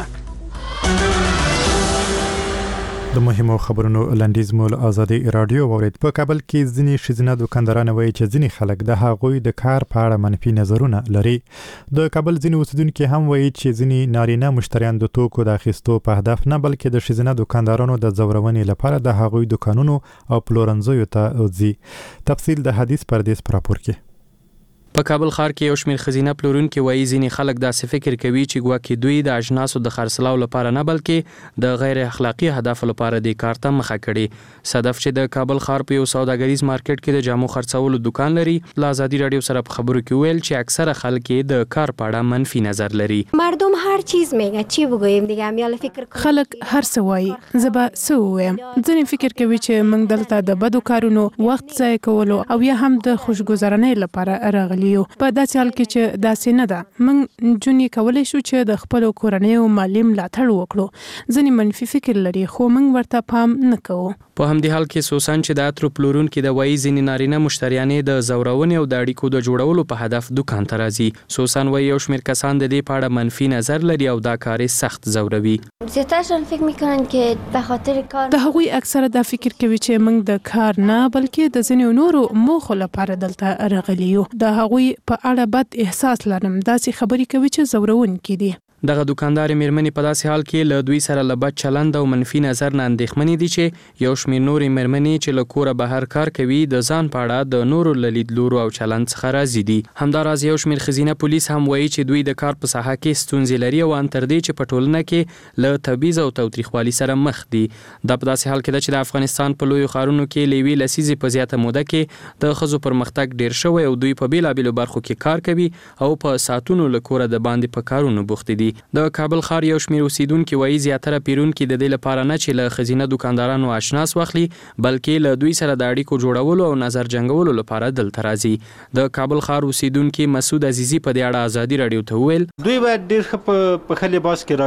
د مهمو خبرونو لنډیز مول ازادي رادیو ورید. په کابل کې ځینې ښځینه دکانداران وایي چې ځینې خلک د هغوی د کار په اړه منفي نظرونه لري. د کابل ځینې اوسیدونکو هم وایي چې ځینې نارینه مشتریان د توکو د اخیستو په هدف نه بلکې د ښځینه دکاندارانو د ځورونې لپاره د هغوی دکانونو او پلورنځیو ته ځي. تفصیل د حدیث پردیس پر راپور کې. په کابل ښار کې یو شمېر ښځینه پلورونکي وایي ځینې خلک داسې فکر کوي چې ګواکې دوی د اجناسو د خرڅلاو لپاره نه بلکې د غیر اخلاقي اهدافو لپاره د کار ته مخه کړي. صدف چې د کابل ښار په یو سوداګریز مارکیټ کې د جامو خرڅولو دکان لري له ازادي رادیو سره په خبرو کې ویل چې اکثره خلک د کار په اړه منفي نظر لري. مردم هر چیز میگه چی بگویم دیگه امیال فکر خلک هر څه وایي زه به څه ووایم. ځینې فکر کوي چې موږ دلته د بدو کارونو وخت ضایع کولو او یا هم د خوشګذرنۍ لپاره راغلي یو. په داسې حال کې چې داسې نه ده موږ نجونې کولی شو چې د خپلو کورنیو مالي ملاتړ وکړو. ځینې منفي فکر لري خو موږ ورته پام نه کوو. په همدې حال کې سوسن چې د عطرو پلورونکي د وایي ځینې نارینه مشتریانې د ځورونې او د اړیکو د جوړولو په هدف دکان ته راځي. سوسن وایي یو شمېر کسان د دې په اړه منفي نظر لري او دا کار سخت ځوروي. زیاترشون فکر میکنن که به خاطر کار د هغوی اکثره دا فکر کوي چې موږ د کار نه بلکې د ځینې نورو موخو لپاره دلته راغلي یو. د هغوی په اړه بد احساس لرم. داسې خبرې کوي چې ځورونکي دي. دغه دکاندار میرمنې په داسې حال کې له دوی سره له بد چلند او منفي نظر نه اندېښمنې دي چې یو شمېر نورې میرمنې چې له کوره بهر کار کوي د ځان په اړه د نورو له لیدلورو او چلند څخه راضي دي. همداراز یو شمېر ښځینه پولیس هم وایي چې دوی د کار په ساحه کې ستونزې لري او ان تر دې چې په ټولنه کې له تبعیض او تاوتریخوالي سره مخ دي. دا په داسې حال کې ده چې د افغانستان په لویو ښارونو کې له یوې لسیزې په زیاته موده کې د ښځو پرمختګ ډېر شوی او دوی په بېلابېلو برخو کې کار کوي او په ساعتونو له کوره د باندې په کارونو بوخت دي. د کابل ښار یو شمېر اوسیدونکي وایي زیاتره پیرونکي د دې لپاره نه چې له ښځینه دکاندارانو اشناس واخلي بلکې له دوی سره د اړیکو جوړولو او نظر جنګولو لپاره دلته راځي. د کابل ښار اوسیدونکي مسعود عزیزي په دې اړه ازادي رادیو ته وویل دوی باید ډېر ښه په ښه لباس کې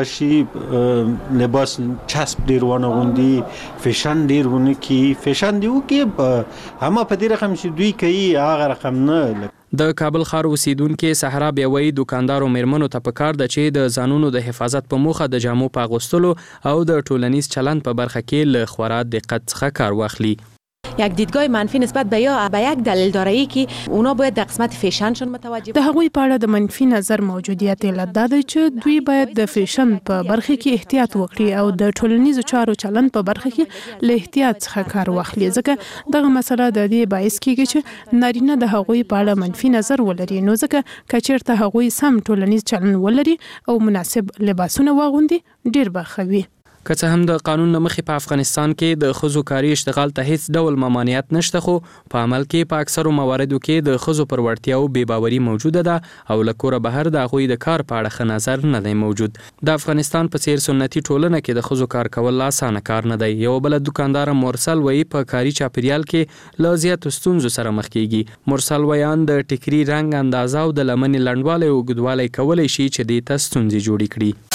راشي. لباس چسب ډېر ونه غوندي فیشن ډېر ونه کړي فیشن دی وکړي هم په دې رقم چې دوی کوي هغه رقم نه. د کابل ښار اوسیدونکي صحرا بیاوي دکاندارو میرمنو ته پکار ده چې د ځانونو د حفاظت په موخه د جامو په اغوستلو او د ټولنیز چلند په برخه کې له خورا دقت څخه کار واخلي. یک دیدگاه منفی نسبت به یا به یک دلیل داره که اونا باید در قسمت فیشنشون متوجه د هغوی په اړه د منفي نظر موجودیت علت دا دی چې دوی باید د فیشن په برخه کې احتیاط وکړي او د ټولنیزو چارو چلند په برخه کې له احتیاط څخه کار واخلي، ځکه دغه مسله د دې باعث کیږي چې نارینه د هغوی په اړه منفي نظر ولري، نو ځکه کچیرته هغوی سم ټولنیز چلند ولري او مناسب لباسونه واغوندي ډیر به ښه وي. که څه هم د قانون مخې په افغانستان کې د ښځو کاري اشتغال ته هیڅ ډول ممانعت نشته، خو په عمل کې په اکثرو مواردو کې د ښځو پر وړتیاو بې باوري موجوده ده او له کوره بهر د هغوی د کار په اړه ښه نظر نه دی موجود. د افغانستان په څیر سنتي ټولنه کې د ښځو کار کول اسانه کار نه دی. یو بل دکاندار مرسل وایي په کاري چاپیریال کې له زیاتو ستونزو سره مخ کیږي. مرسل وایان د ټیکري رنګ اندازه او د لمنې لنډوالی او اوږدوالی کولی شي چې دې ته ستونزې جوړې کړي.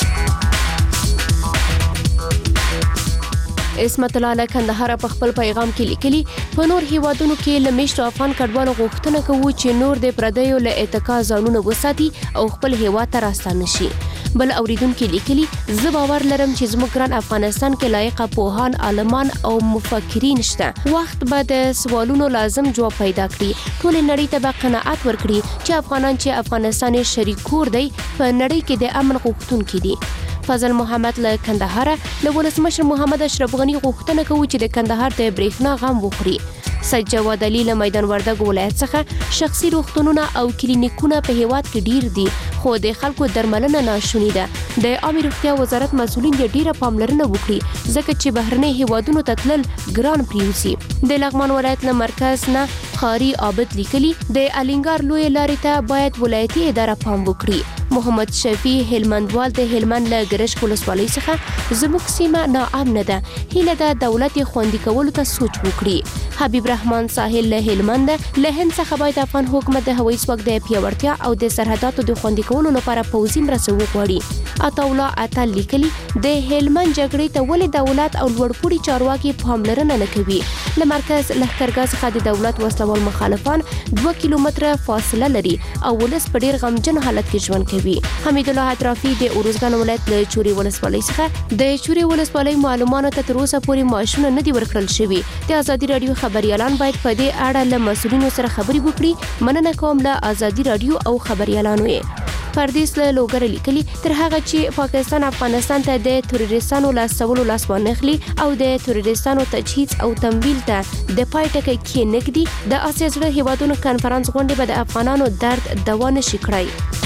اسمت الله له کندهار په خپل پیغام کې لیکلي په نور هیوادونو کې له میشتو افغان کډوالو غوښتنه کوي چې نور د پردیو له اتکا ځانونه وساتي او خپل هیواد ته راستانه شي. بل اوریدونکو لیکلي زه باور لرم چې زموږ ګران افغانستان کې لایق پوهان، عالمان او مفکرین شته. وخت به د سوالونو لازم جواب پیدا کړي. ټول نړۍ ته به قناعت ورکړي چې افغانان چې افغانستان شریک کور دی په نړۍ کې د امن غوښتونکي دي. فضل محمد له کندهار له ولسمشر محمد اشرف غنی غوښتنه کوي چې د کندهار د برېښنا غم وخوري. سید جواد علي له میدان وردګ ولایت څخه شخصي روغتونونه او کلینیکونه په هیواد کې ډیر دي، خو د خلکو درملنه ناشونی ده. د عامه روغتیا وزارت مسؤلین ډیره پاملرنه وکړي ځکه چې بهرنی هیوادونو ته تلل ګران پریوزي. د لغمان ولایت له مرکز نه خاري عابد لیکلي د الینګار لوی لارې ته باید ولایتي اداره پام وکړي. محمد شفیع هلمندوال د هلمند له ګرشک ولسوالۍ څخه زموږ سیمه ناامنه ده، هیله ده دولت خوندي کولو ته سوچ وکړي. حبیب رحمان ساحل له هلمند له هند څخه باید افغان حکومت د هوایي ځواک د پیاوړتیا او د سرحداتو د خوندي کولو لپاره پوځي مرسته وغواړي. عطاالله عطا لیکلي د هلمند جګړې ته ولې دولت او لوړپوړي چارواکي پاملرنه نه کوي. له مرکز لښکرګاه څخه د دولت وسلوال مخالفان 2 کیلومتره فاصله لري او ولس په ډیر غمجن حالت کې ژوند کوي. حمید الله اطرافي د اروزګان ولایت له چوري ولسوالۍ څخه د چوري ولسوالۍ معلوماتو ته تر اوسه پورې معاشونه نه دي ورکړل شوي. د ازادي رادیو خبريالان باید په دې اړه له مسؤلینو سره خبرې وکړي. مننه کوم له ازادي رادیو او خبريالانو یې. پردیس له لوګر لیکلي تر هغه چې پاکستان افغانستان ته د تروریستانو لاسولو لاس وانخلي او د تروریستانو تجهیز او تمویل ته د پای ټکی کې نګدي د اسیا زړه هیوادونو کانفرنس غونډې به د افغانانو درد دوا نشي کړی.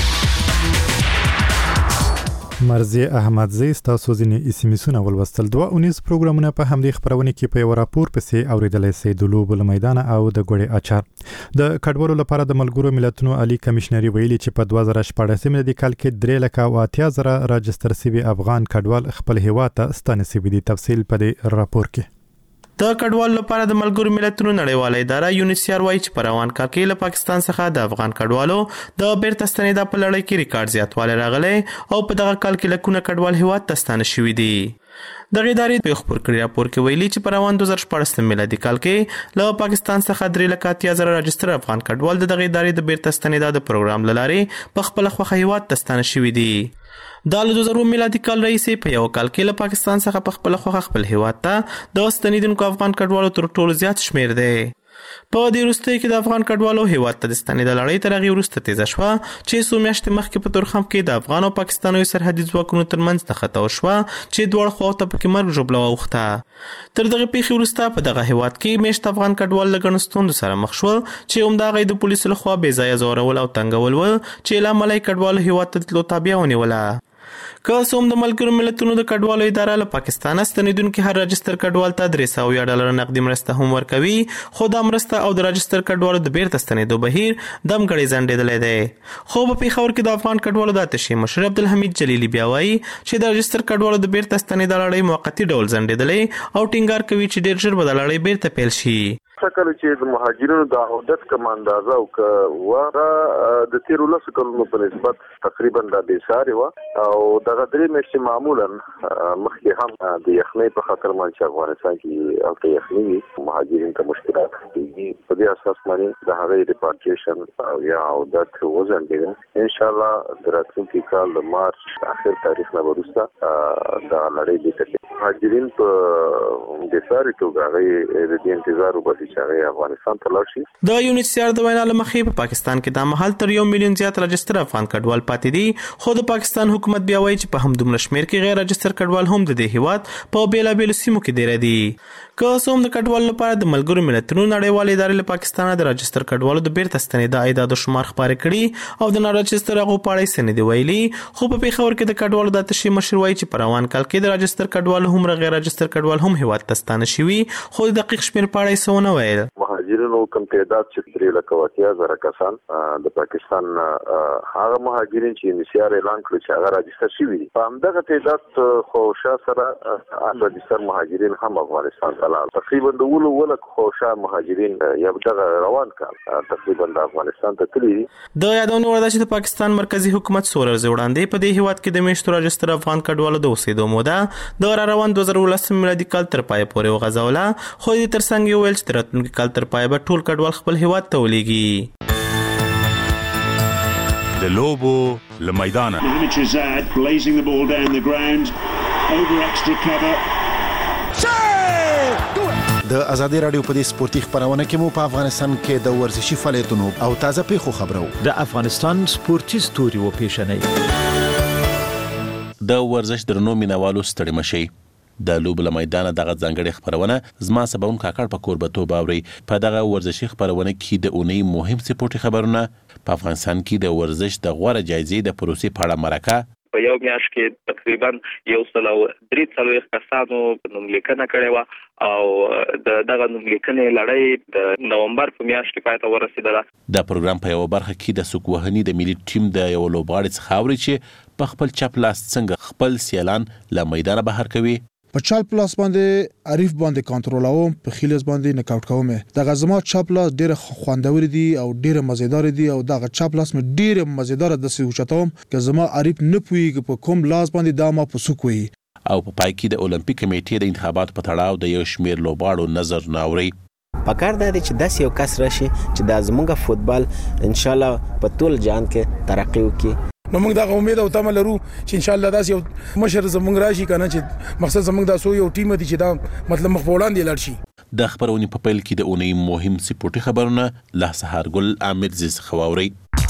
مرزي احمدزی تاسو ځینې اسمسونه ولوستل. 2 پروګرامونه په همدې خبرونه کې په یو راپور پسې اوریدلای شئ. د لوبو میدان او د ګوړې اچار د کډوالو لپاره د ملګرو ملتونو عالی کمشنري ویلي چې په 2014 ملي کال کې 3,80,000 راجستر شوي افغان کډوال خپل هیواد ته ستانه شوي دي. تفصیل په دې راپور کې. د کډوالو لپاره د ملګرو ملتونو نړیواله اداره یونیسیار وایي چې په روان کال کې له پاکستان څخه د افغان کډوالو د بیرته ستنېدا په لړۍ کې ریکارډ زیاتوالی راغلی او په دغه کال کې لکونه کډوال هیواد ته ستانه شوي دي. دغه ادارې په خبر کړی راپور کې ویلي چې په روان 2014 میلادي کال کې له پاکستان څخه 3,80,000 راجستر افغان کډوال د دغه ادارې د بیرته ستنېدا د پروګرام له لارې په خپل خوښه هیواد ته ستانه شوي دي. د 2000 میلادي کال راهیسې په یو کال کې له پاکستان څخه په خپل خوښه خپل هیواد ته د ستنېدونکو افغان کډوالو تر ټولو زیات شمیر دی. په دې وروستیو کې د افغان کډوالو هیواد ته د ستنېدا لړۍ تر هغې وروسته تیزه شوه چې څو میاشتې مخکې په تورخم کې د افغان او پاکستاني سرحدي ځواکونو ترمنځ نښته وشوه چې دواړو خواو ته پکې مرګ ژوبله واوښته. تر دغه پیښې وروسته په دغه هیواد کې میشت افغان کډوال له ګڼو ستونزو سره مخ شول چې همدغه د پولیسو لخوا بې ځایه ځورول او تنګول و چې له امله یې کډوالو هیواد ته تلو تابیا ونیوله. که څه هم د ملګرو ملتونو د کډوالو اداره له پاکستانه ستنېدونکي هر راجستر کډوال ته $300 نقدي مرسته هم ورکوي، خو دا مرسته او د راجستر کډوالو د بیرته ستنېدو بهیر دمګړی ځنډېدلی دی. خو په پېښور کې د افغان کډوالو د اتشې مشر عبدالحمید جلیلي بیا وایي چې د راجستر کډوالو د بیرته ستنېدا لړۍ موقتي ډول ځنډېدلی او ټینګار کوي چې ډېر ژر به دا لړۍ بیرته پیل شي. کله چې د مهاجرینو د عودت کوم اندازه او وغه د 13 کلونو په نسبت تقریبا د بیساري و او او دغه درې میاشتې معمولا مخکې هم د یخنۍ په خاطر باندې افغانستان کې الته یخنۍ وي مهاجرین ته مشکلات کیږي په دې اساس باندې د هغې ریپارټیشن او یا عودت وزنګي ان شاء الله د راتلونکي کال د مارچ اخر تاریخ نه وروسته دا لړۍ دې مهاجرین په د ساري توګه غي د انتظار وبدي چې هغه افغانستان ته لاړ شي. د یونیسیار د وینا لمخې په پاکستان کې د محل تر 1 میلیون زیات راجستر افغان کډوال پاتې دي خو د پاکستان حکومت بیا وایي چې په همدومره شمیر کې غیر راجستر کډوال هم د دې هیواد په بیلابیلو سیمو کې ډیر دي. که څوم د کډوال لپاره د ملګرو ملتونو نړیوال ادارې له پاکستان د راجستر کډوالو د بیرته ستنېدا اعداد شمار خبرې کړي او د ناراجستر هغو په اړه سند ویلي خو په پیښور کې د کډوالو د تشریح مشر وایي چې په روان کال کې د راجستر کډوالو هم غیر راجستر کډوال هم هیواد ته ستانه شوي خو د دقیق شمیر په اړه څه ونه ویل. مهاجرینو کوم تعداد چې 3,80,000 کسان د پاکستان هغه مهاجرین چې یونیسیار اعلان کړ چې هغه راجستر شوي دي په همدغه تعداد خو سره راجستر مهاجرین هم افغانستان ته لاړل تقریبا د خوشا مهاجرین یا دغه روان کال تقریبا د افغانستان ته تللي دي. د یادونه وړ ده چې د پاکستان مرکزی حکومت څو ورځې وړاندې په دې هیواد کې د میشتو راجستر افغان کډوالو د اوسېدو موده د روان 2019 میلادي کال تر پای پورې وغځوله خو د ترڅنګ یو ویل چې تر راتلونکي کال تر پای به ټول کډوال خپل هیواد ته ولېږي. د لوبو له میدانه د ازادي رادیو په دې سپورتي خبرونه کې مو په افغانستان کې د ورزشي فعالیتونو او تازه پیښو خبرو د افغانستان سپورتي ستوري و پیښنې د ورزش درنو مینوالو ستړي مشي د لوب له میدانه دغه ځانګړي خبرونه زما سباون کاکړ په کوربتو باوري په دغه ورزشي خبرونه کې د اونۍ مهم سپورتي خبرونه په افغانستان کې د ورزش د غوړه جایزې د پروسې په اړه مرکه په یو میاشت کې تقریبا 143 کسانو نوملیکنه کړې و او دغه نوملیکنې لړۍ د نومبر په میاشت کې پای ته ورسېدله. د پروګرام په یو برخه کې د سوک وهنې د ملي ټیم د یو لوبغاړي څخه اوري چې په خپل چپ لاس څنګه خپل سیالان له میدان بهر کوي. په چپ لاس باندې عریف باندې کنټرولوم په خیلز باندې نکاوټ کوم. دغه زما چپ لاس ډېر خوندور دي او ډېر مزیدار دي او دغه چپ لاس مې ډېر مزیدار د سوچتوم چې زما عریف نه پويږي په کوم لاس باندې دا ما په سوکوي. او په پای کې د اولمپیک کمیټې د انتخاباتو په تړاو د یو شمیر لوبغاړو نظر ناوړي. پکار دا دی چې داسې یو کس راشي چې د زمونږ فوتبال ان شاء الله په ټول جهان کې ترقی وکړي. نو موږ دا امید او تمه لرو چې ان شاء الله داسې یو مشر زمونږ راشي کنه چې مقصد زمونږ دا سو یو ټیم دي چې دا مطلب مخ وړاندې لاړ شي. د خبرونې په پیل کې د اونۍ مهم سپورتي خبرونه له سهارګل عامر زیز خواوري.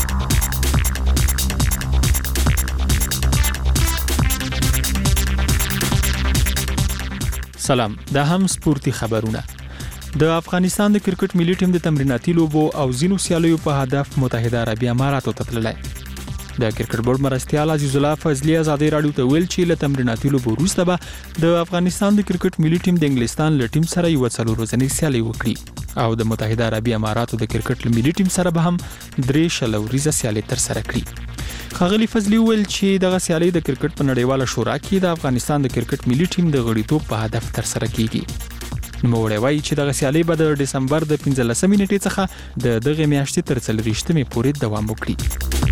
سلام، دا هم سپورتي خبرونه. د افغانستان د کرکټ ملي ټیم د تمریناتي لوبو او زینو سیالیو په هدف متحده عربی اماراتو ته تللی. د کرکټ بورډ مرستیال عزیز الله فضلی ازادي رادیو ته ویل چې له تمریناتي لوبو وروسته به د افغانستان د کرکټ ملي ټیم د انګلستان له ټیم سره یو څلور ورځنی سیالي وکړي او د متحده عربی اماراتو د کرکټ ملي ټیم سره به هم 3 شلوريزه سیالي تر سره کړي. خغلی فضلی ویل چې دغه سیالي د کرکټ په نړیواله شورا کې د افغانستان د کرکټ ملي ټیم د غړیتوب په هدف تر سره کیږي. نوموړی وایي چې دغه سیالي به د دسمبر د 15 نیټې څخه د دغه میاشتې تر 30 پورې دوام وکړي.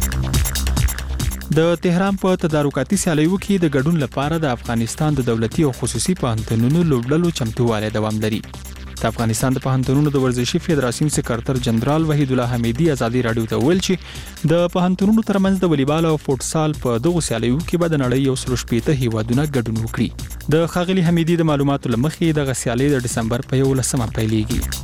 د تهران په تدارکاتي سیالیو کې د ګډون لپاره د افغانستان د دولتي او خصوصي پوهنتونونو لوبډلو چمتووالی دوام لري. د افغانستان د پوهنتونونو د ورزشي فدراسیون سکرټر جنرال وحید الله حمیدی ازادي رادیو ته ویل چې د پوهنتونونو ترمنځ د والیبال او فوټسال په دغه سیالیو کې به د نړۍ یو سل شپېته هیوادونه ګډون وکړي. د خاغلی حمیدی د معلوماتو لمخې د سیالي د دسمبر په 11 پیلېږي.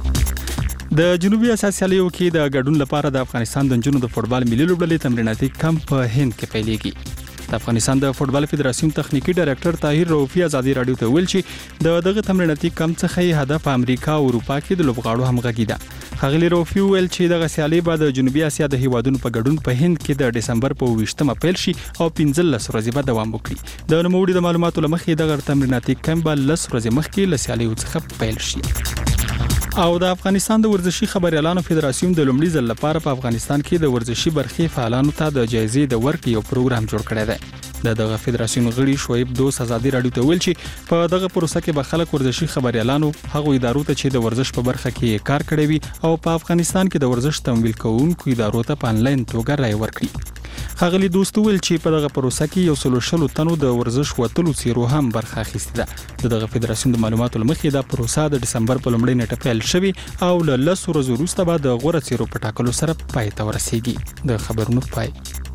د جنوبي اسیا لیګ کې د ګډون لپاره د افغانستان د جنوب د فوټبال ملي لوبډلې تمریناتي کمپ په هند کې پیلېږي. د افغانستان د فوټبال فدراسیون تخنیکی ډایرکټر طاهر رؤفي ازادي رادیو ته ویل چې دغه تمریناتي کمپ څخه هدف امریکا او اروپا کې د لوبغاړو همغږي ده. خغلی رؤفي ویل چې دغه سیالي به د جنوبي اسیا د هیوادونو په ګډون په هند کې د دسمبر په 20 پیل شي او 15 ورځې به دوام وکړي. د نوموړي د معلوماتو لمخې دغه تمریناتي کمپ به 10 ورځې مخکې له سیالي څخه پیل شي. او د افغانستان د ورزشي خبريالانو فدراسیون د لومړي ځل لپاره په افغانستان کې د ورزشي برخې فعالانو ته د جایزې د ورکړې یو پروګرام جوړ کړی دی. دغه فدراسیون غړي شعیب دوست ازادي رادیو ته ویل چې په دغه پروسه کې به خلک ورزشي خبريالانو هغه ادارو ته چې د ورزش په برخه کې کار کړی وي او په افغانستان کې د ورزش تمویل کوونکو ادارو ته په انلاین توګه رای ورکړي. ښاغلي دوست ویل چې په دغه پروسه کې 160 تنو د ورزش وتلو څیرو هم برخه اخیستې ده. دغه فدراسیون د معلوماتو لمخې دا پروسه د دسمبر په لومړۍ نیټه پیل شوې او له 10 ورځې وروسته به د غوره څیرو په ټاکلو سره پای ته ورسیږي. د خبرونو پای.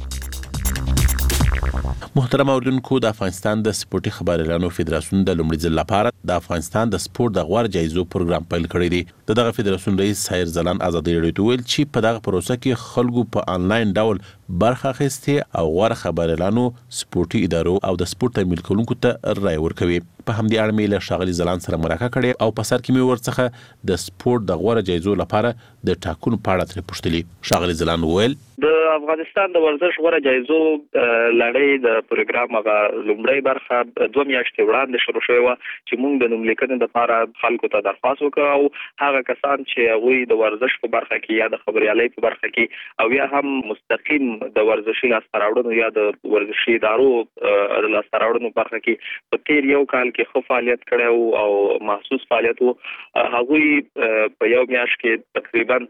محترم اوریدونکو، د افغانستان د سپورتي خبريالانو فدراسیون د لومړي ځل لپاره د افغانستان د سپورت د غوړ جایزو پروګرام پیل کړی دی. دغه فدراسیون رئیس سایر زلان آزادي راډیو ویل چې په دغه پروسه کې خلکو په انلاین ډول برخه اخیستې او غوړ خبريالانو سپورتي ادارو او د سپورت تمویل کوونکو ته رائے ورکوي. په همدې اړه مې له ښاغلي زلان سره مرکه کړې او په سر کې مې ورڅخه د سپورت د غوړ جایزو لپاره د ټاکنو په اړه ترې پوښتلې. ښاغلي زلان وویل د افغانستان د ورزش غوړه جایزو لړۍ د پروګرام هغه لومړی برخه 2 میاشتې وړاندې شروع شوې و چې موږ د نوملیکنې لپاره خلکو ته درخواست وکړو او هغه کسان چې هغوی د ورزش په برخه کې یا د خبريالۍ په برخه کې او یا هم مستقیم د ورزشي لاسته راوړنو یا د ورزشي ادارو د لاسته راوړنو برخه کې په تیر یو کال کې خو فعالیت کړو او محسوس فعالیت وو، هغوی په یو میاشت کې تقریبا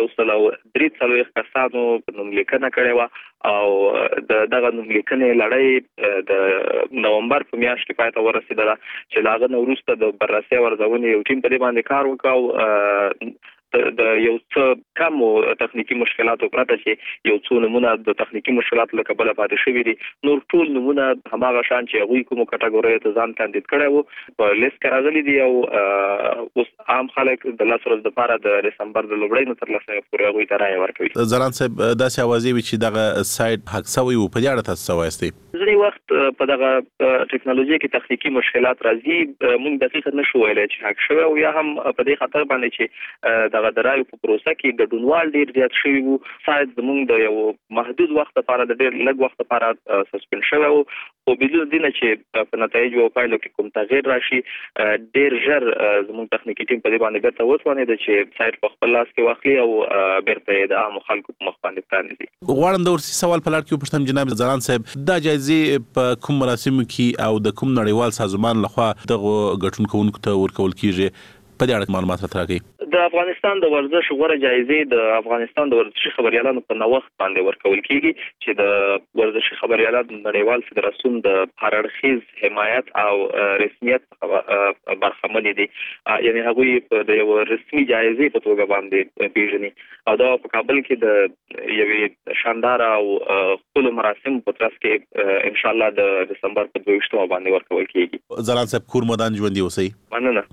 143 کسانو نوملیکنه کړې و او دغه نوملیکنې لړۍ د نومبر په میاشت کې پای ته ورسېدله چې لاغه نو وروسته د بررسي ورزونې یو ټیم په دې باندې کار وکاو د یو څه کم تخنیکی مشکلاتو پرته چې یو څو نمونه د تخنیکی مشکلاتو لکه بل پاتې شوی دي. نور ټول نمونه هماغه شان چې هغوی کومو کټګورۍ ته ځان کاندید کړی وو په لیست کې راغلي دي او اوس عام خلک د 10 ورځې لپاره د دسمبر د لومړۍ نه تر 10 پورې هغوی ته رایه ورکوي. زلان صاحب داسې اوازې وي چې دغه سایت حق سوی و، په دې اړه تاسو څه وایئ؟ ځینې وخت په دغه ټکنالوژي کې تخنیکی مشکلات راځي، موږ دقیق نشو ویلی چې حق شوی او یا هم په دې خاطر باندې چې دغه د رایو په پروسه کې ګډونوال ډیر زیات شوي وو. سایت زموږ د یو محدود وخت لپاره د ډیر لږ وخت لپاره سسپند شوی وو او بدون دینه چې په نتایج او پایلو کې کوم تغییر راشي ډیر ژر زموږ تخنیکی ټیم په دې باندې بیرته وتوانېد چې سایت په خپل لاس کې واخلي او بیرته د عام خلکو په مخ باندې پرانیزي. غواړم د ورسي سوال په لړ کې وپوښتم جناب زلان صاحب، دا جایزې په کوم مراسمو کې او د کوم نړیوال سازمان لخوا دغه ګټون کوونکو ته ورکول کیږي؟ په دې اړه معلومات راکړئ. د افغانستان د ورزش غوره جایزې د افغانستان د ورزشي خبريالانو په نوښت باندې ورکول کیږي چې د ورزشي خبريالانو نړیوال فدراسیون د هررخیز حمایت او رسمیت برخمن دي، یعنی هغوی د یو رسمي جایزې په توګه باندې پیژني او دا په کابل کې د یوې شاندار او خپل مراسم په ترڅ کې ان شاء الله د دسمبر په 22 باندې ورکول کیږي. زلان صاحب کور مدان ژوندۍ اوسئ. مننه.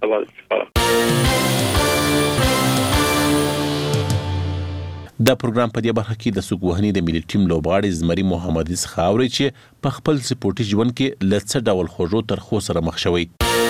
دا پروګرام په دې برخه کې د سوګوهني د ملي ټیم لوبغاړي زمري محمدي څخه اوري چې په خپل سپورتي ژوند کې له څه ډول خوږو ترخو سره مخ شوی.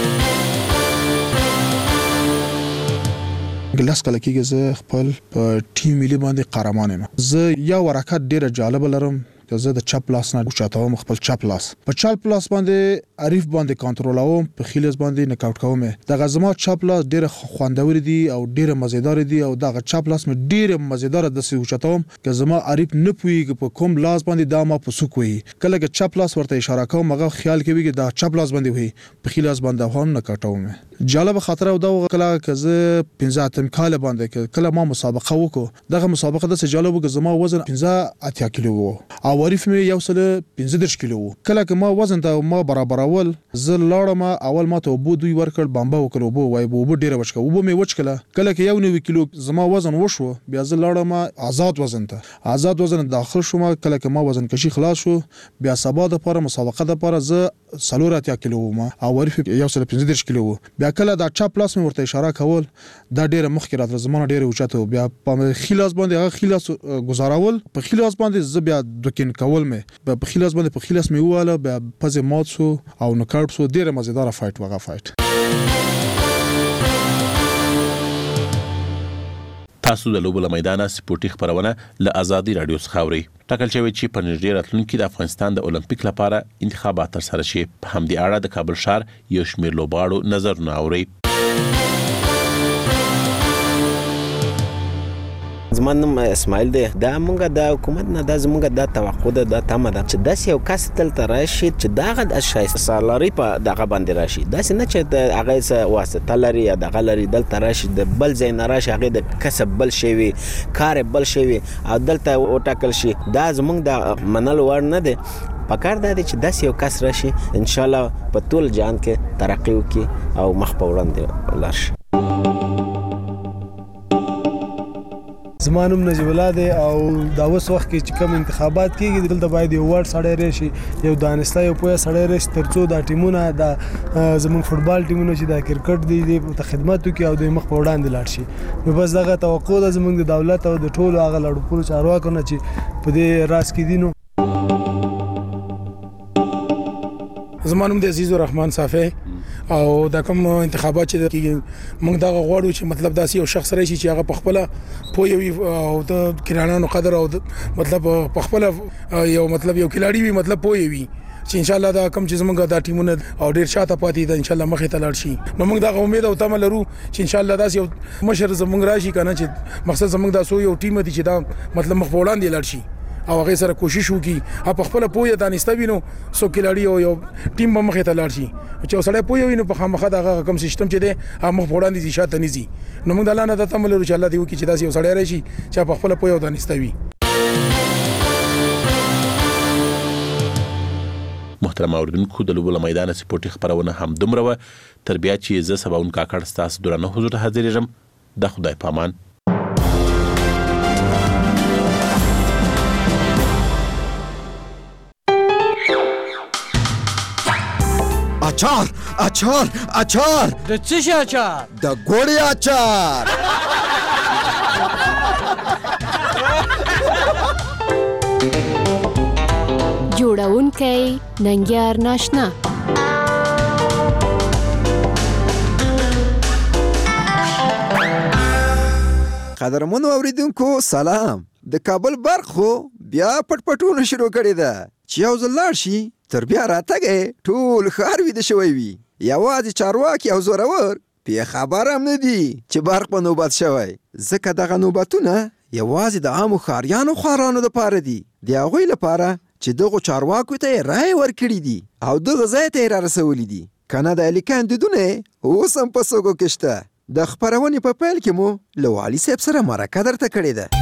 ګلاس کله کېږي زه خپل په ټیم ملي باندې قهرمان یم. زه یو حرکت ډیره جالب لرم که زه د چپ لاس نه اوچتاوم خپل چپ لاس په چپ لاس باندې عریف باندې کنټرولوم په خیلز باندې نکاوټ کوم. دغه زما چپ لاس ډیره خوندور دي او ډیره مزیدار دي او دغه چپ لاس مې ډیره مزیدار د سې اوچتاوم که زما عریف نه پويږي په کوم لاس باندې دا ما په سوک وي. کله چې چپ لاس ورته اشاره کوم هغه خیال کوي چې دا چپ لاس باندې وي په خیلز باندې هم نکاټوم. جالب خاطر او دا کله که زه 15 کال باندې کله ما مسابقه وکړه دغه مسابقه د سجالو کې زما وزن 15 کیلو وو او وریف مې یو سل 15 کیلو وو. کله که ما وزن ته ما برابرول زه لاړم اول ما ته وبو دوی ورکړ بامبا وکړو وبو وای وبو ډیره وچکه وبو مې وچکله. کله که 1 کیلو زما وزن وشو بیا زه لاړم آزاد وزن داخل شوم. کله که ما وزن کشي خلاص شو بیا سبا د لپاره مسابقه د لپاره زه 40 کیلو وم او وریف یو سل 15 کیلو وو. بیا کله دا چپ لاس مې ورته اشاره کول دا ډیره مخکې راتله زمانه ډیره اوچته بیا په خلاص باندې هغه خلاص گزارول په خلاص باندې ز بیا دوکین کول مې په خلاص باندې په خلاص مې واله بیا پزې مات شو او نکاوټ شو. ډیره مزیدار فایټ وغه فایټ. تاسو د لوبو له میدانه سپورتي خبرونه له آزادي رادیو څخه اورئ. ټاکل شوی چې په نږدې راتلونکي د افغانستان د اولمپیک لپاره انتخابات ترسره شي. په همدې اړه د کابل ښار یو شمېر لوبغاړو نظرونه اورئ. زمونږ اسماعیل دی دا مونږه د حکومت نه د زمونږ د توقع د تمه ده چې داسې یو کس دلته راشي چې دغه د شایسته سالاري په دغه باندې راشي داسې نه چې د هغه څه واسطه لري یا دغه لري دلته راشي د بل ځای نه راشي هغه د کسب بل شي وي کار بل شي وي او دلته وټاکل شي دا زمونږ د منلو وړ نه دی پکار دا دی چې داسې یو کس راشي ان شاء الله په ټول جهان کې ترقی وکړي او مخ په وړاندې لاړ شي. زما نوم نجیب الله دی او دا اوس وخت کې چې کوم انتخابات کېږي دلته باید یو وړ سړی راشي یو دانسته یو پوهه سړی راشي ترڅو دا ټیمونه د زموږ فوټبال ټیمونه چې د کرکټ دی ته خدمت وکړي او د مخ په وړاندې لاړ شي. نو بس دغه توقع ده زموږ د دولت او د ټولو هغه لړپوړو چارواکو نه چې په دې راز کې دي. نو زما نوم د عزیز الرحمن صافی او دا کوم انتخابات چې موږ دا غواړو چې مطلب داسې یو شخص راشي چې هغه په خپل پوي او د کلانانو قدر او مطلب په خپل یو مطلب یو کلاړي وي مطلب پوي وي چې ان شاء الله دا کوم چې زموږ دا ټیمونه او ډیر شاته پاتې ده ان شاء الله مخې ته لاړ شي. نو موږ دا امید او تمه لرو چې ان شاء الله داسې یو مشر زموږ راشي کنه چې مقصد زموږ دا سو یو ټیم دي چې دا مطلب مخ وړاندې لاړ شي او هغه سره کوشش وکړي په خپل پوهه دانسته وینو سو کلاړي او یو ټیم به مخې ته لاړ شي چې سړی پوهه وینو په خامخا دغه کوم سیستم چې دی مخ وړاندې دي شاته نيزي. نو موږ د الله نه د تمه لرو چې الله دې وکړي چې داسې یو سړی راشي چې په خپل پوهه دانسته وي. محترم اوریدونکو د لوبو میدان سپورتي خبرونه هم دومره و تر بیا چې زه سباون کاکړ ستاسو درنه حضور حاضر یم د خدای پامان. اچار اچار اچار د څه شي اچار؟ د ګوړې اچار. جوړونکی ننګیار ناشنا. قدرمنو اوریدونکو سلام. د کابل برق خو بیا پټپټونه شروع کړی ده چې یو ځل لاړ شي تر بیا راتګ ټول ښار ویده شوی وي. یوازې چارواکي او زورور پې خبر هم نه دي چې برق په نوبت شوی ځکه دغه نوبتونه یوازې د عامو ښاریانو خوارانو دپاره دي د هغوی لپاره چې دغو چارواکو ته یې رایې ورکړي دي او دغه ځای ته یې رارسولي دي. که نه د الیکان دودونه اوس هم په سوګو کې شته. د خپرونې په پیل کې مو له والي صاحب سره مرکه درته کړې ده.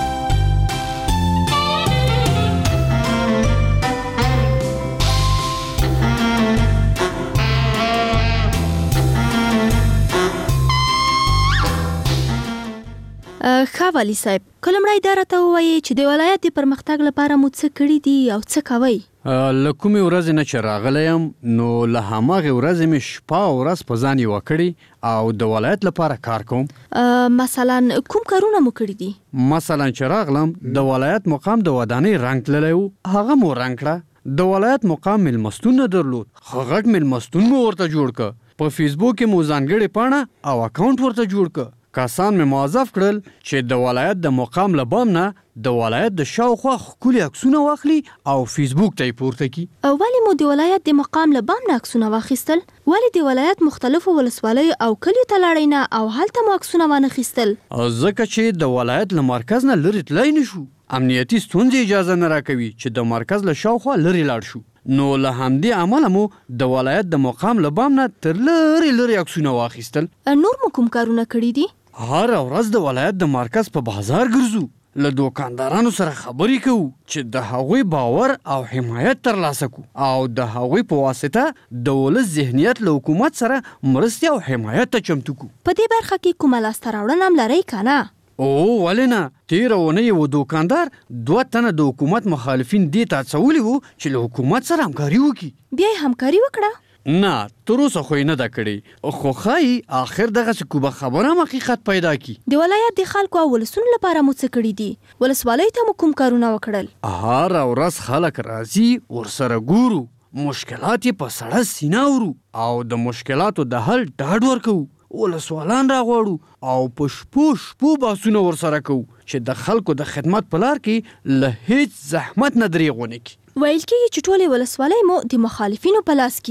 ښه والي صاحب کلمړی دا راته ووایي چې د ولایت د پرمختګ لپاره مو څه کړي دي او څه کوئ؟ له کومې ورځې نه چې راغلی یم نو له هماغې ورځې مې شپه او ورځ په ځان یوه کړي او د ولایت لپاره کار کوم. مثلا کوم کارونه مو کړي دي؟ مثلا چې راغلم د ولایت مقام د ودانۍ رنګ تللی و هغه مو رنګ کړه. د ولایت مقام مېلمستون نه درلود ښه غټ مېلمستون مو ورته جوړ کړه. په فیسبوک کې مو ځانګړې پاڼه او اکاونټ ورته جوړ کړه. کسان مې موظف کړل چې د ولایت د مقام له بام نه د ولایت د شاوخوا ښکلي عکسونه واخلي او فیسبوک ته یې پورته کړي. ولې مو د ولایت د مقام له بام نه عکسونه واخیستل؟ ولې د ولایت مختلفو ولسوالیو او کلیو ته لاړئ نه او هلته مو عکسونه وانخیستل؟ ځکه چې د ولایت له مرکز نه لرې تللی نه شو. امنیتي ستونزې اجازه نه راکوي چې د مرکز له شاوخوا لرې لاړ شو. نو له همدې عمله مو د ولایت د مقام له بام نه تر لرې لرې عکسونه واخیستل. نور مو کوم کارونه کړي دي؟ هر ورځ د ولایت د مرکز په بازار ګرځو له دوکاندارانو سره خبرې کوو چې د هغوی باور او حمایت ترلاسه کړو او د هغوی په واسطه د ولس ذهنیت له حکومت سره مرستې او حمایت ته چمتو کړو. په دې برخه کې کومه لاسته راوړنه هم لرئ که نه؟ ولې نه. تېره اونۍ یو دوکاندار 2 تنه د حکومت مخالفین دې ته هڅولي وو چې له حکومت سره همکاري وکړي. بیا یې همکاري وکړه؟ نه تر اوسه خو یې نه ده کړې خو ښایي آخر دغسې کومه خبره هم حقیقت پیدا کړي. د ولایت د خلکو او ولسونو لپاره مو څه کړي دي؟ ولسوالیو ته مو کوم کارونه وکړل؟ هره ورځ خلک راځي ورسره ګورو مشکلات یې په سړه سینه اورو او د مشکلاتو د حل ډاډ ورکوو. ولسوالان راغواړو او په شپو شپو بحثونه ورسره کوو چې د خلکو د خدمت په لار کې له هیڅ زحمت نه دریغ ونه کړي. ویل کېږي چې ټولې ولسوالۍ مو د مخالفینو په لاس کې دي.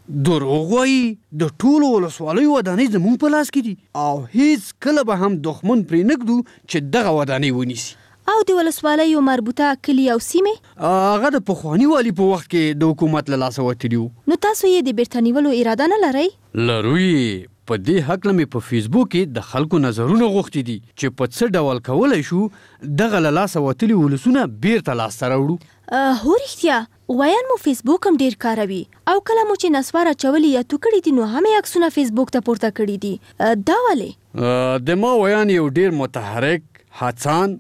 دروغ وایي د ټولو ولسوالیو ودانۍ زموږ په لاس کې دي او هیڅ کله به هم دښمن پرې نږدو چې دغه ودانۍ ونیسي. او د ولسوالیو مربوطه کلي او سیمې هغه د پخواني والي په وخت کې د حکومت له لاسه وتلي وو. نو تاسو یې د بیرته نیولو اراده نه لرئ؟ لرو یې. په دې هکله مې په فیسبوک کې د خلکو نظرونه غوښتي دي چې په څه ډول کولی شو دغه له لاسه وتلي ولسونه بیرته لاسته راوړو. هو رښتیا ویان مو فیسبوک هم ډیر کاروي او کله مو چې نسوار اچولي یا تو کړي دي نو هم یې عکسونه فیسبوک ته پورته کړي دي. دا ولې؟ د ما ویان یو ډیر متحرک، هڅان،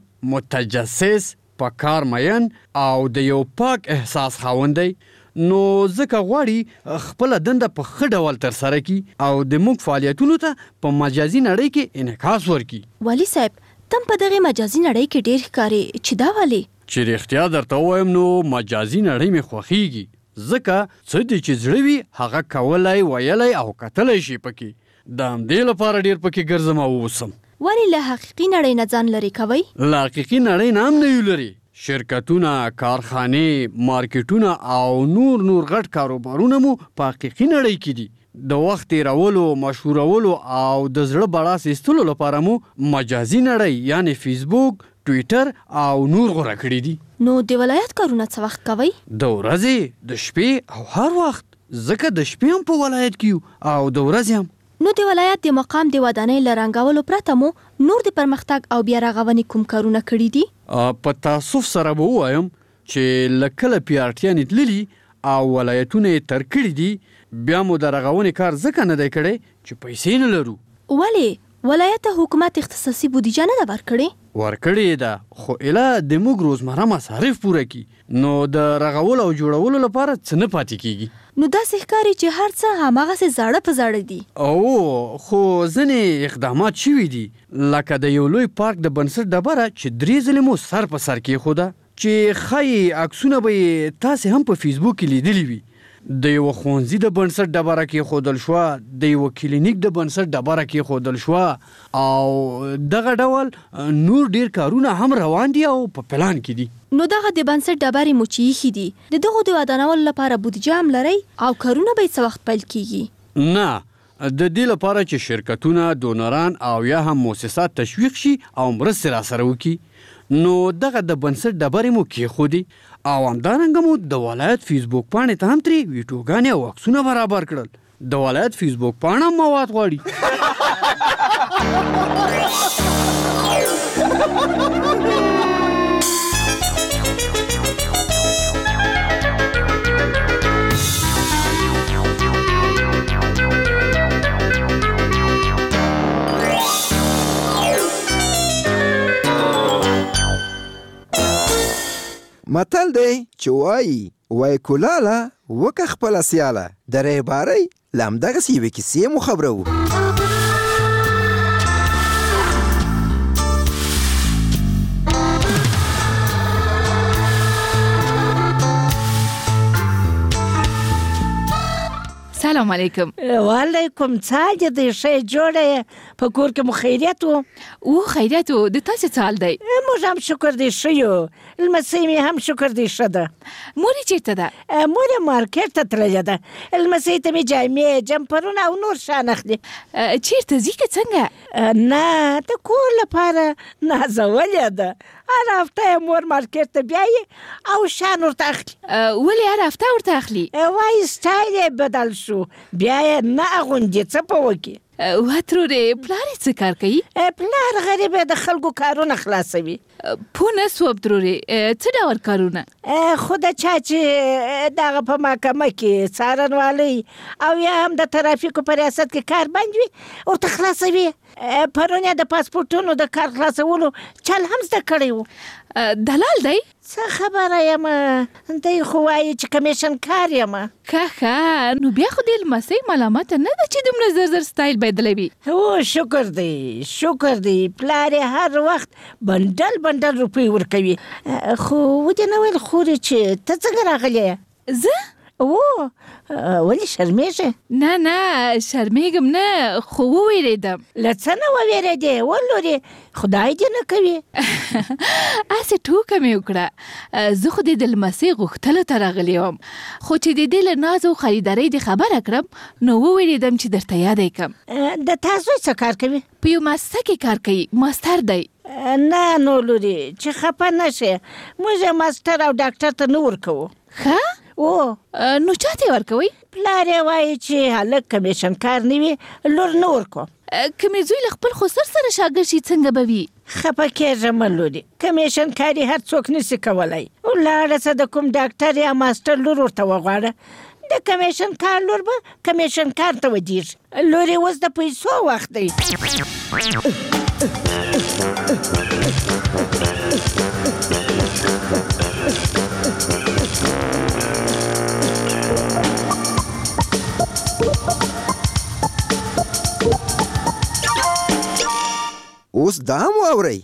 متجسس، پکار مین او د یو پاک احساس خاوند دی. نو ځکه غواړي خپله دنده په ښه ډول ترسره کړي او د موږ فعالیتونو ته په مجازي نړۍ کې انعکاس ورکړي. والي صاحب تم په دغه مجازي نړۍ کې ډیر ښکاري چې دا ولې؟ چې رښتیا درته ووایم نو مجازي نړۍ مې خوښیږي ځکه څه دي چې زړه وي هغه کولی، ویلی او کتلی شي پکې. د همدې لپاره ډیر پکې ګرځم او اوسم. ولې له حقیقي نړۍ نه ځان لرې کوئ؟ له حقیقي نړۍ نه هم نه یو لرې. شرکتونه، کارخانې، مارکیټونه او نور غټ کاروبارونه مو په حقیقي نړۍ کې دي. د وخت تیرولو، مشهورولو او د زړه بړاس ایستلو لپاره مو مجازي نړۍ یعنی فیسبوک، ټویټر او نور غوره کړي دي. نو د ولایت کارونه څه وخت کوئ؟ د ورځې، د شپې او هر وخت. ځکه د شپې هم په ولایت کې یو او د ورځې هم. نو د ولایت د مقام د ودانۍ له رنګولو پرته مو نور د پرمختګ او بیا رغونې کوم کارونه کړي دي؟ په تاسف سره به ووایم چې له کله پیارټیانې تللي او ولایتونه یې تر کړي دي بیا مو د رغونې کار ځکه نه دی کړی چې پیسې نه لرو. ولې؟ ولایت ته حکومت اختصاصي بودیجه نه ده ورکړې؟ ورکړې ده خو اله د موږ روزمره مصارف پوره کړي نو د رغولو او جوړولو لپاره څه نه پاتې کیږي. نو داسې ښکاري چې هر څه هماغسې زاړه په زاړه دي. او خو ځینې اقدامات شوي دي لکه د یو لوی پارک د بنسټ ډبره چې 3 ځلې مو سر په سر کېښوده چې ښایي عکسونه به یې تاسې هم په فیسبوک کې لیدلي وي. د یو ښوونځي د بنسټ ډبره کېښودل شوه، د یو کلینیک د بنسټ ډبره کېښودل شوه او دغه ډول نور ډیر کارونه هم روان دي او په پلان کې دي. نو دغه د بنسټ ډبرې مو چې ایښي دي د دغو د ودانولو لپاره بودیجه هم لرئ او کارونه به یې څه وخت پیل کیږي؟ نه، د دې لپاره چې شرکتونه، دونران او یا هم مؤسسات تشویق شي او مرستې راسره وکړي نو دغه د بنسټ ډبرې مو کېښودې او همدارنګه مو د ولایت فیسبوک پاڼې ته هم ترې ویډیوګانې او عکسونه برابر کړل. د ولایت فیسبوک پاڼه هم مواد غواړي. متل دی چې وایي کولاله وکه خپله سیاله. د رهبارۍ له همدغسې یوې کیسې مو خبروو. سلام علیکم. وعلیکم سلام. دې ښه جوړه په کور کې مو خیریت و؟ او خیریت و. د تاسې څه حال دی؟ موږ هم شکر دی ښه یو. لمسۍ مې هم شکر دی ښه ده. مور یې چېرته ده؟ مور یې مارکیټ ته تللې ده. لمسۍ ته مې جامې، جمپرونه او نور شیان اخلي. چېرته ځي که څنګه؟ نه، د کور لپاره نازولې ده. هر هفته یې مور مارکیټ ته بیایي او شیان ورته اخلي. ولې هر هفته ورته اخلي؟ وایي سټایل یې بدل شو، بیا یې نه اغوندي، څه په وکړي. وترورې پلار یې څه کار کوي؟ پلار غریب د خلکو کارونه خلاصوي. پوه نه سوم ترورې، څه ډول کارونه؟ خو د چا چې دغه په محکمه کې څارنوالۍ او یا هم د ترافیکو په ریاست کې کار بند وي ورته خلاصوي. پرون یې د پاسپورټونو د کار خلاصولو چل هم زده کړی و. دلال دی؟ څه خبره یم، دی خو وایي چې کمیشن کار یم. ښه نو بیا خو دې لمسۍ ملامته نه ده چې دومره زر زر سټایل بدلوي. او شکر دی، شکر دی. پلار یې هر وخت بنډل روپۍ ورکوي. خو ودې نه ویل خورې چې ته څنګه راغلی یې؟ زه؟ ولې شرمېږې؟ نه شرمېږم نه، خو ووېرېدم. له څه نه ووېرېدې؟ ولورې خدای دې نه کوي. هسې ټوکه مې وکړه. زه خو دې د لمسۍ غوښتلو ته راغلی وم، خو چې د دې له ناز او خریدارۍ دې خبره کړم نو ووېرېدم چې درته یادی کړم. د تا زوی څه کار کوي؟ په یو مؤسسه کې کار کوي، ماستر دی. نه نو لورې چې خفه نه شې، موږ ماستر او ډاکټر ته نه ورکوو. ښه نو چاته یې ورکوئ؟ پلار یې وایي چې هلک کمیشن کار نه وي لور نه ورکوم. که مې زوی له خپل خسر سره شاګرد شي څنګه به وي؟ خفه کېږه مه لورې، کمیشن کاري هر څوک نشي کولی. ولاړه څه د کوم ډاکټر یا ماستر لور ورته وغواړه، د کمیشن کار لور به کمیشن کار ته ودیږي. لورې اوس د پیسو وخت دی. اوس دا مو اورئ.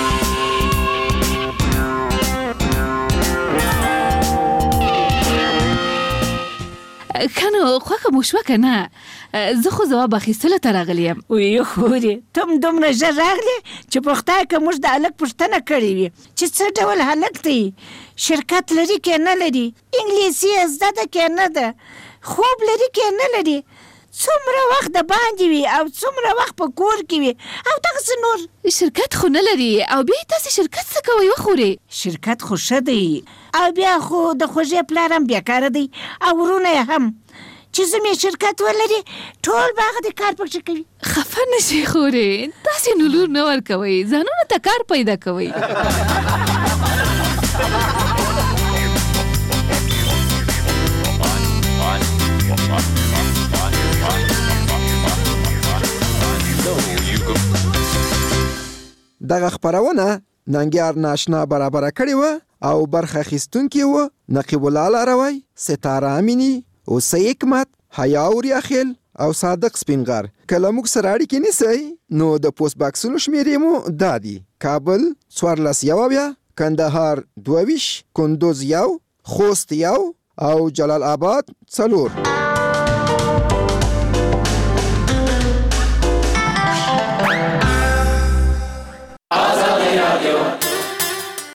ښه نو خوښه مو شوه که نه؟ زه خو ځواب اخیستلو ته راغلی یم. وی خورې ته هم دومره ژر راغلې چې په خدای که موږ د هلک پوښتنه کړې وي چې څه ډول هلک دی، شرکت لري که نه لري، انګلیسي یې زده ده که نه ده، خوب لري که نه لري، څومره وخت د باندې وي او څومره وخت په کور کې وي او دغسې نور. شرکت خو نه لري او بیا یې تاسې شرکت څه کوئ وخورې؟ شرکت خو ښه دی او بیا خو د خوږې پلار هم بیکاره دی او ورونه یې هم، چې زمې شرکت ولري ټول به هغه د کار پکښې کوي. خفه نه شئ خورې، تاسې نو لور نه ورکوئ، ځانونو ته کار پیدا کوئ. دغه خپرونه ننګیار ناشنا برابره کړې وه او برخه اخیستونکي وو نقیب الله لاروی، ستاره امینی، اوسه حکمت، حیا اوریاخیل او صادق سپینغر. که له موږ سره اړیکې نیسئ نو د پوسټ باکسونو شمېرې مو دا دي: کابل 14 کندهار 22 کندوز 1 خوست 1 او جلال آباد 4.